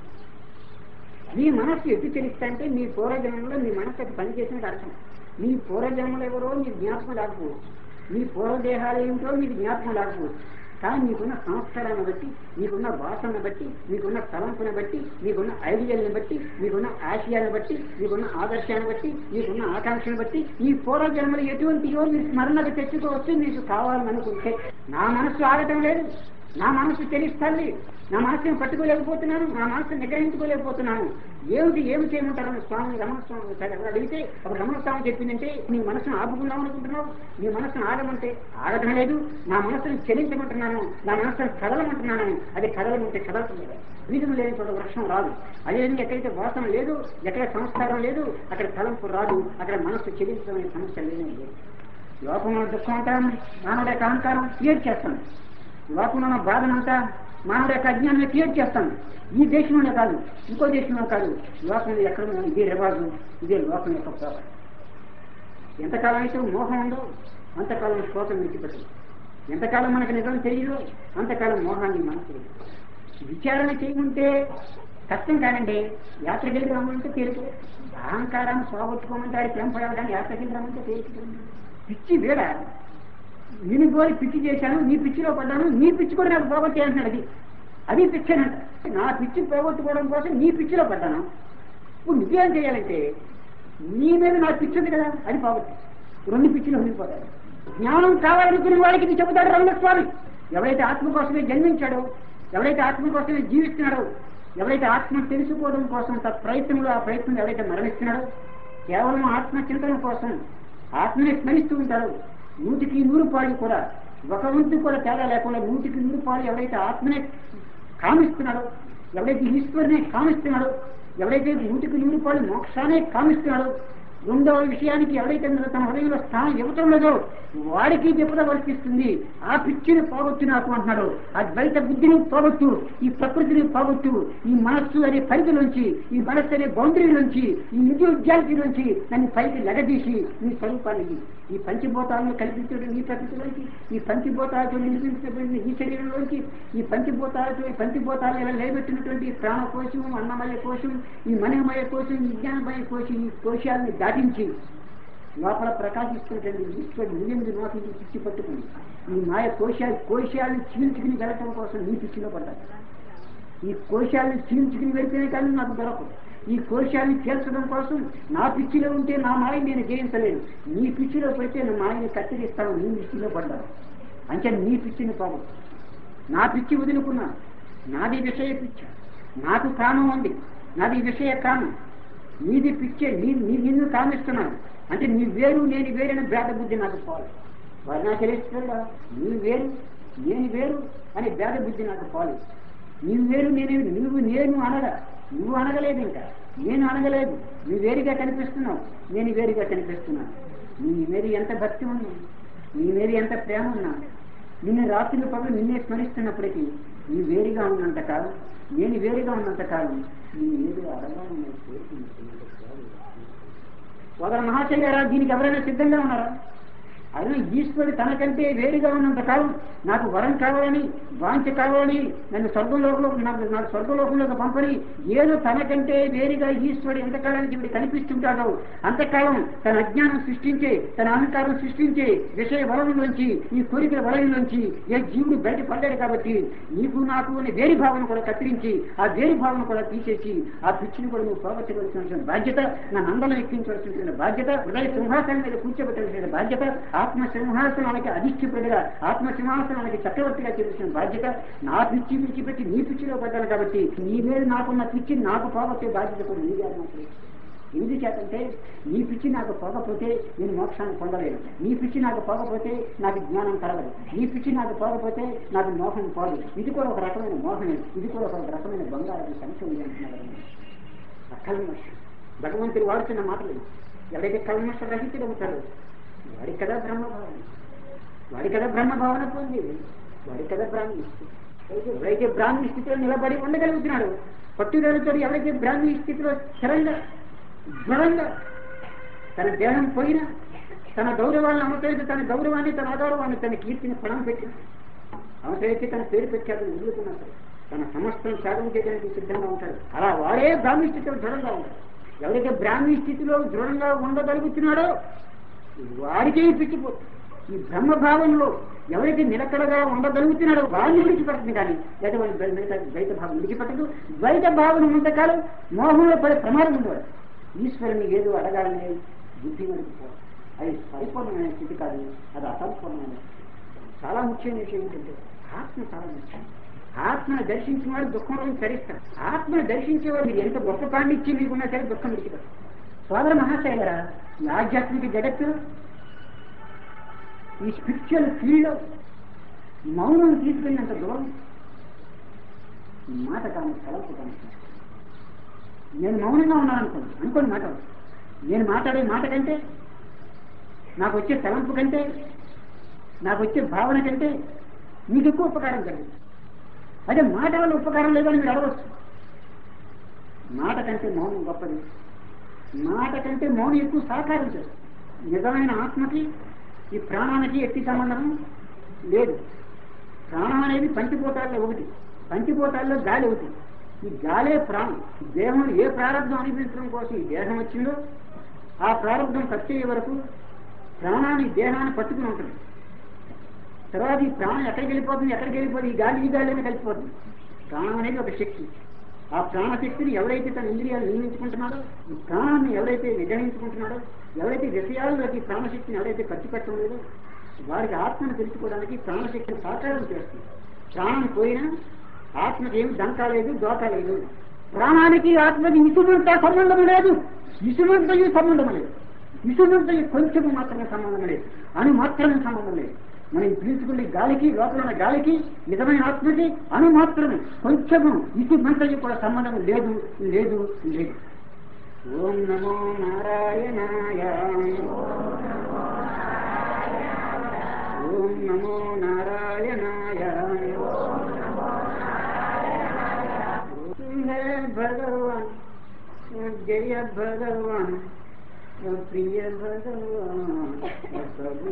నీ మనస్సు ఎటు చెల్లిస్తా అంటే నీ పూర్వజన్మలో నీ మనస్సు అది పనిచేసినట్టు అర్థం. నీ పూర్వజన్మలు ఎవరో నీకు జ్ఞాపకం లేకపోవచ్చు, నీ పూర్వదేహాలు ఏమిటో నీకు జ్ఞాపకం లేకపోవచ్చు. కానీ నీకున్న సంస్కారాన్ని బట్టి, నీకున్న వాసనను బట్టి, నీకున్న తలంపుని బట్టి, నీకున్న ఐడియాలను బట్టి, నీకున్న ఆశయాన్ని బట్టి, నీకున్న ఆదర్శాన్ని బట్టి, నీకున్న ఆకాంక్షను బట్టి నీ పూర్వజన్మలు ఎటువంటివో మీరు స్మరణకు తెచ్చుకోవచ్చు. నీకు కావాలని అనుకుంటే నా మనస్సు ఆగటం లేదు, నా మనస్సు తెలుస్తుంది, నా మనస్సును పట్టుకోలేకపోతున్నాను, నా మనస్సును నిగ్రహించుకోలేకపోతున్నాను. ఏమిటి ఏమి చేయమంటారని స్వామి రమణస్వామి సరే అడిగితే ఒక రమణస్వామి చెప్పిందంటే నీ మనసును ఆపుకుందాం అనుకుంటున్నావు, నీ మనసును ఆగమంటే ఆగటం లేదు, నా మనసును చెల్లించమంటున్నాను, నా మనసును కదలమంటున్నాను, అది కదలమంటే కదలటం బీజం లేని చోట వృక్షం రాదు. అదేవిధంగా ఎక్కడైతే వాసన లేదు, ఎక్కడ సంస్కారం లేదు, అక్కడ తలంపు రాదు, అక్కడ మనస్సు చెల్లించడం అనే సమస్య లేనే లేదు. లోకంలో దుఃఖం అంతా మానవుడి యొక్క అహంకారం క్రియేట్ చేస్తాను, లోకంలో ఉన్న బాధనంతా మానవుడి యొక్క అజ్ఞానాన్ని క్రియేట్ చేస్తాను. ఈ దేశంలో కాదు, ఇంకో దేశంలో కాదు, లోకంలో ఎక్కడ ఇదే రివాజు, ఇదే లోకం యొక్క పోక. ఎంతకాలం అయితే మోహం ఉందో అంతకాలం శోకం విడిచిపెట్టదు. ఎంతకాలం మనకు నిజం తెలియదో అంతకాలం మోహాన్ని మనసు విచారణ చేయమంటే కష్టం కానండి. యాత్రకెళ్ళి రమ్మంటే తేలిక, అహంకారాన్ని పోగొట్టుకోమంటే అది పెంపడాలని యాత్రకెళ్ళి రమ్మంటే తేలిక. పిచ్చి వేడ నేను పోయి పిచ్చి చేశాను, నీ పిచ్చిలో పడ్డాను, నీ పిచ్చి కూడా నాకు పోగొట్టే అంటున్నాడు. అది అది పిచ్చానంట. నా పిచ్చి పోగొట్టుకోవడం కోసం నీ పిచ్చిలో పడ్డాను. ఇప్పుడు నువ్వేం చేయాలంటే నీ మీద నా పిచ్చి ఉంది కదా అది పోగొట్టు, రెండు పిచ్చిలో ఉండిపోతాడు. జ్ఞానం కావాలనుకునే వాడికి ఇది చెబుతాడు రమణస్వామి. ఎవరైతే ఆత్మ కోసమే జన్మించాడో, ఎవరైతే ఆత్మ కోసమే జీవిస్తున్నాడో, ఎవరైతే ఆత్మ తెలుసుకోవడం కోసం తన ప్రయత్నంలో ఆ ప్రయత్నం ఎవరైతే మరణిస్తున్నాడో, కేవలం ఆత్మ చింతన కోసం ఆత్మని స్మరిస్తూ ఉంటాడో, నూటికి నూరు పాలు కూడా ఒక వంతు కూడా తేడా లేకుండా నూటికి నూరు పాలు ఎవరైతే ఆత్మనే కామిస్తున్నాడో, ఎవరైతే ఈశ్వరునే కామిస్తున్నాడో, ఎవరైతే నూటికి నూరు పాలు మోక్షానే కామిస్తున్నాడో, రెండవ విషయానికి ఎవరైతే తన హృదయంలో స్థానం ఇవ్వటం లేదో వాడికి చెప్పుద వర్తిస్తుంది. ఆ పిచ్చిని పోగొట్టు నాకు అంటున్నాడు. ఆ ద్వైత బుద్ధిని పోగొట్టు, ఈ ప్రకృతిని పోగొట్టు, ఈ మనస్సు అనే పరిధిలోంచి, ఈ మనస్సు అనే బౌండరీలోంచి, ఈ నిజోద్యాలలోంచి నన్ను పైకి లెగదీసి నీ స్వరూపానికి, ఈ పంచభూతాలను కల్పించడం నీ ప్రకృతిలోంచి, ఈ పంచభూతాలతో నిర్మించబడిన ఈ శరీరంలోంచి, ఈ పంచభూతాలతో ఈ పంచభూతాలను ఇలా లేబెట్టినటువంటి ప్రాణకోశం, అన్నమయ కోశం, ఈ మనోమయ కోశం, ఈ విజ్ఞానమయ కోశం, ఈ కోశాలను దాటించి లోపల ప్రకాశిస్తున్నటువంటి ఈశ్వరుడు నిజంగా నాకు ఇది పిచ్చి పట్టుకుంది. ఈ మాయ కోశాలు కోశాలను చీల్చుకుని వెళ్ళటం కోసం నీ పిచ్చిలో పడ్డాను. ఈ కోశాలను చీల్చుకుని వెళ్తేనే కానీ నాకు దొరకదు. ఈ కోశాన్ని తీర్చడం కోసం నా పిచ్చిలో ఉంటే నా మాయని నేను జయించలేను, నీ పిచ్చిలో పడితే నా మాయని కత్తిరిస్తాను, నీ పిచ్చిలో పడ్డాను. అంటే నీ పిచ్చిని పోవు, నా పిచ్చి వదులుకున్నా, నాది విషయ పిచ్చ, నాకు కామం ఉంది, నాది విషయ కామం, నీది పిచ్చే, నీ నీ నిన్ను కామిస్తున్నాను. అంటే నీ వేరు నేను వేరైన భేద బుద్ధి నాకు పోవాలి. వర్ణాచరిస్తుందా నీ వేరు నేను వేరు అని భేద బుద్ధి నాకు పోవాలి. నీవు వేరు నేను, నువ్వు నేను అనగా నువ్వు అనగలేదు, ఇంకా నేను అనగలేదు, నువ్వు వేరుగా కనిపిస్తున్నావు, నేను వేరుగా కనిపిస్తున్నాను. నీ మీద ఎంత భక్తి ఉన్నా, నీ మీద ఎంత ప్రేమ ఉన్నా, నిన్ను రాత్రి పనులు నిన్నే స్మరిస్తున్నప్పటికీ నీ వేరుగా ఉన్నంత కాలం, నేను వేరుగా ఉన్నంత కాలం నీ ఏది అడగాలనే సోదర మహాశైలారా, దీనికి ఎవరైనా సిద్ధంగా ఉన్నారా? అదే ఈశ్వరుడు తనకంటే వేరుగా ఉన్నంత కాలం నాకు వరం కావాలని, వాంఛ కావాలని, నన్ను స్వర్గంలోకంలో నాకు నాకు స్వర్గలోకంలోకి పంపని, ఏదో తనకంటే వేరుగా ఈశ్వరుడు ఎంతకాలానికి వీడు కనిపిస్తుంటాడో అంతకాలం తన అజ్ఞానం సృష్టించే, తన అహంకారం సృష్టించే విషయ వలయంలోంచి, ఈ కోరికల వలయంలోంచి ఏ జీవుడు బయటపడ్డాడు. కాబట్టి నీకు నాకు అనే వేరు భావన కూడా కత్తిరించి, ఆ వేరు భావన కూడా తీసేసి, ఆ పిచ్చిని కూడా నువ్వు పోగొట్టవలసిన బాధ్యత, నా నందనం ఎక్కించవలసిన బాధ్యత, హృదయ సింహాసనం మీద కూర్చోబెట్టవలసిన బాధ్యత, ఆత్మ సింహాసనానికి అధిష్ఠితుడిగా, ఆత్మ సింహాసనానికి చక్రవర్తిగా చేసిన బాధ్యత. నా పిచ్చి విడిచిపెట్టి నీ పిచ్చిలో పడ్డాను కాబట్టి నీ మీద నాకున్న పిచ్చి నాకు పోగొట్టే బాధ్యత కూడా నీదే అన్నట్లు. ఎందుకు చేతంటే నీ పిచ్చి నాకు పోకపోతే నేను మోక్షాన్ని పొందలేను, నీ పిచ్చి నాకు పోకపోతే నాకు జ్ఞానం కలగదు, నీ పిచ్చి నాకు పోకపోతే నాకు మోహం పోదు. ఇది కూడా ఒక రకమైన మోహమే, ఇది కూడా ఒక రకమైన బంగారం సంక్షోభం అంటున్నారు. అకల్మష భగవంతుడు వాడుతున్న మాటలు, ఎవరైతే కల్మష రహితుడు అవుతారో వాడి కదా బ్రహ్మభావన, వాడి కదా బ్రహ్మభావన పొందేది, వాడి కదా బ్రాహ్మీ స్థితి. ఎవరైతే బ్రాహ్మీ స్థితిలో నిలబడి ఉండగలుగుతున్నాడు, పట్టుదలతో ఎవరైతే బ్రాహ్మీ స్థితిలో స్థిరంగా దృఢంగా తన దేహం పోయినా, తన గౌరవాలను అవసరమైతే తన గౌరవాన్ని, తన అగౌరవాన్ని, తన కీర్తిని పణం పెట్టి, అవసరమైతే తన పేరు పెట్టాలని వదులుకున్నాడు, తన సమస్తం త్యాగం చేయడానికి సిద్ధంగా ఉంటాడు. అలా వాడే బ్రాహ్మీ స్థితిలో దృఢంగా ఉంటాడు. ఎవరైతే బ్రాహ్మీ స్థితిలో దృఢంగా ఉండగలుగుతున్నాడో వాడికే పిచ్చిపోతుంది. ఈ బ్రహ్మభావంలో ఎవరైతే నిలకడగా ఉండగలుగుతున్నాడో వాడిని విడిచిపెడుతుంది, కానీ లేదా వాడి మిగతా ద్వైత భావం విడిచిపెట్టదు. ద్వైత భావన ఉన్నంతకాలం మోహంలో పడే ప్రమాదం ఉండదు. ఈశ్వరుని ఏదో అడగాలనే బుద్ధి నడిపిపోవాలి. అది పరిపూర్ణమైన స్థితి కాదు, అది అసంపూర్ణమైన స్థితి. చాలా ముఖ్యమైన విషయం ఏంటంటే ఆత్మ చాలా ముఖ్యం. ఆత్మను దర్శించిన వాడు దుఃఖంలో సరిస్తారు. ఆత్మను దర్శించేవాడు మీరు ఎంత గొప్ప పాండిత్యం మీకున్నా సరే దుఃఖం విడిచిపెట్టారు. సోదర మహాశైలరా, ఈ ఆధ్యాత్మిక జగత్తు, ఈ స్పిరిచువల్ ఫీల్డ్లో మౌనం తీసుకెళ్ళినంత దూరం మాట కానీ తలంపు కానీ. నేను మౌనంగా ఉన్నాను అనుకోండి అనుకోండి మాట, నేను మాట్లాడే మాట కంటే, నాకు వచ్చే తలంపు కంటే, నాకు వచ్చే భావన కంటే మీకు ఎక్కువ ఉపకారం జరిగింది. అదే మాట వల్ల ఉపకారం లేదని మీరు అడగవచ్చు. మాట కంటే మౌనం గొప్పది, మాట కంటే మౌనం ఎక్కువ సహకారం చేస్తుంది. నిజమైన ఆత్మకి ఈ ప్రాణానికి ఎట్టి సంబంధం లేదు. ప్రాణం అనేది పంచిపోతాల్లో ఒకటి, పంచిపోతాల్లో గాలి ఒకటి. ఈ గాలే ప్రాణం. దేహం ఏ ప్రారంభం అనిపించడం కోసం ఈ దేహం వచ్చిందో ఆ ప్రారంభం ఖర్చయ్యే వరకు ప్రాణాన్ని దేహాన్ని పట్టుకుని ఉంటుంది. తర్వాత ఈ ప్రాణం ఎక్కడికి వెళ్ళిపోతుంది, ఎక్కడికి వెళ్ళిపోతుంది, ఈ గాలి ఈ గాలిలోనే కలిసిపోతుంది. ప్రాణం అనేది ఒక శక్తి. ఆ ప్రాణశక్తిని ఎవరైతే తన ఇంద్రియాలు నియమించుకుంటున్నాడో, ఈ ప్రాణాన్ని ఎవరైతే నిగ్రహించుకుంటున్నాడో, ఎవరైతే విషయాల్లోకి ప్రాణశక్తిని ఎవరైతే ఖర్చు పెట్టడం లేదో వారికి ఆత్మను తెలుసుకోవడానికి ప్రాణశక్తిని సాకారం చేస్తుంది. ప్రాణం పోయినా ఆత్మకి ఏమి దంకా లేదు, దోక లేదు. ప్రాణానికి ఆత్మకి ఇసుమంత సంబంధం లేదు, ఇసుమంత సంబంధం లేదు, ఇసుమంత కొంచెం మాత్రమే సంబంధం లేదు, అని మాత్రమే సంబంధం లేదు. మనం పీల్చుకునే గాలికి, లోపల ఉన్న గాలికి, నిజమైన ఆత్మకి అను మాత్రమే కొంచెము ఇసుమంతకి కూడా సంబంధం లేదు లేదు లేదు. ఓం నమో నారాయణాయ, ఓం నమో నారాయణాయ. భగవాన్ జయ భగవాన్ ప్రియ భగవాన్ ప్రభు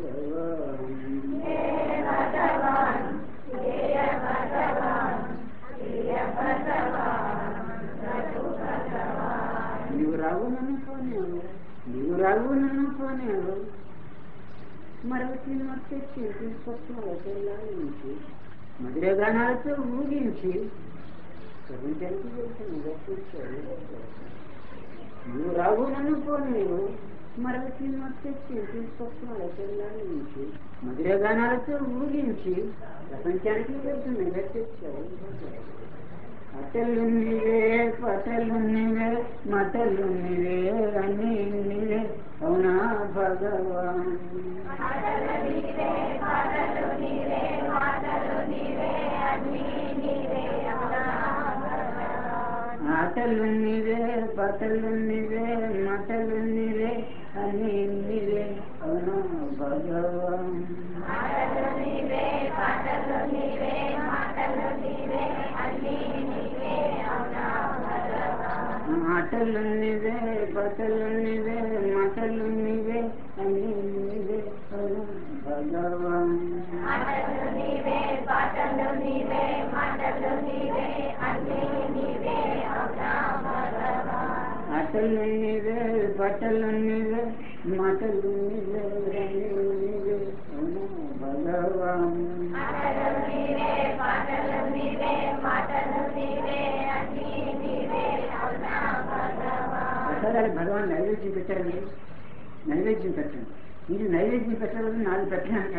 భగవాన్. నీవు రావు నన్ను పోనేవు, నీవు రావు నన్ను పోనేవు, మరొకటి తెచ్చి స్వప్నాలతో లాగించి మధుర గానాలతో ఊగించి ప్రపంచానికి తెలుసు నువ్వు తెచ్చావు. నువ్వు రావు నన్ను పో నీవు మరొకటి తెచ్చి తీసుకొస్తున్నాడు పిల్లల నుంచి మధుర గానాలతో ఊగించి ప్రపంచానికి తెలుసు నువ్వు తెచ్చావు. అటలు నీవే పటలు నీవే మటలు నీవే అన్నీ నీవే అవునా భగవాన్. అటలు నీవే పటలు నీవే మటలు నీవే అన్నీ నీవే అవునా భగవాన్. అటలు నీవే పటలు నీవే మటలు నీవే అన్నీ నీవే అవునా భగవాన్. అటలు నీవే పటలు నీవే మటలు నీవే అన్నీ నీవే అవునా భగవాన్. అటలు నీవే పటలు నీవే మటలు నీవే అన్నీ నీవే అవునా భగవాన్. అటలు నీవే పటలు నీవే మటలు నీవే అన్నీ నీవే అవునా భగవాన్. అటలు నీవే పటలు నీవే మటలు నీవే అన్నీ నీవే అవునా భగవాన్. అటలు నీవే పటలు నీవే మటలు నీవే అన్నీ నీవే అవునా భగవాన్. ప్రసాదాలు భగవాన్ నైవేద్యం పెట్టారండి, నైవేద్యం పెట్టండి. మీరు నైవేద్యం పెట్టాలని నాలుగు పెట్టడానికి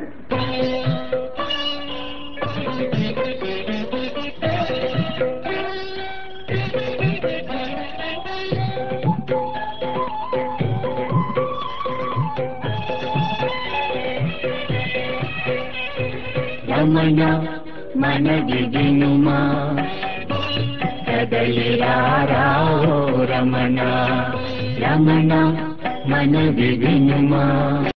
రమణ మనది వినుమా కదలిరారా ఓ రమణ. రమణ మనది వినుమా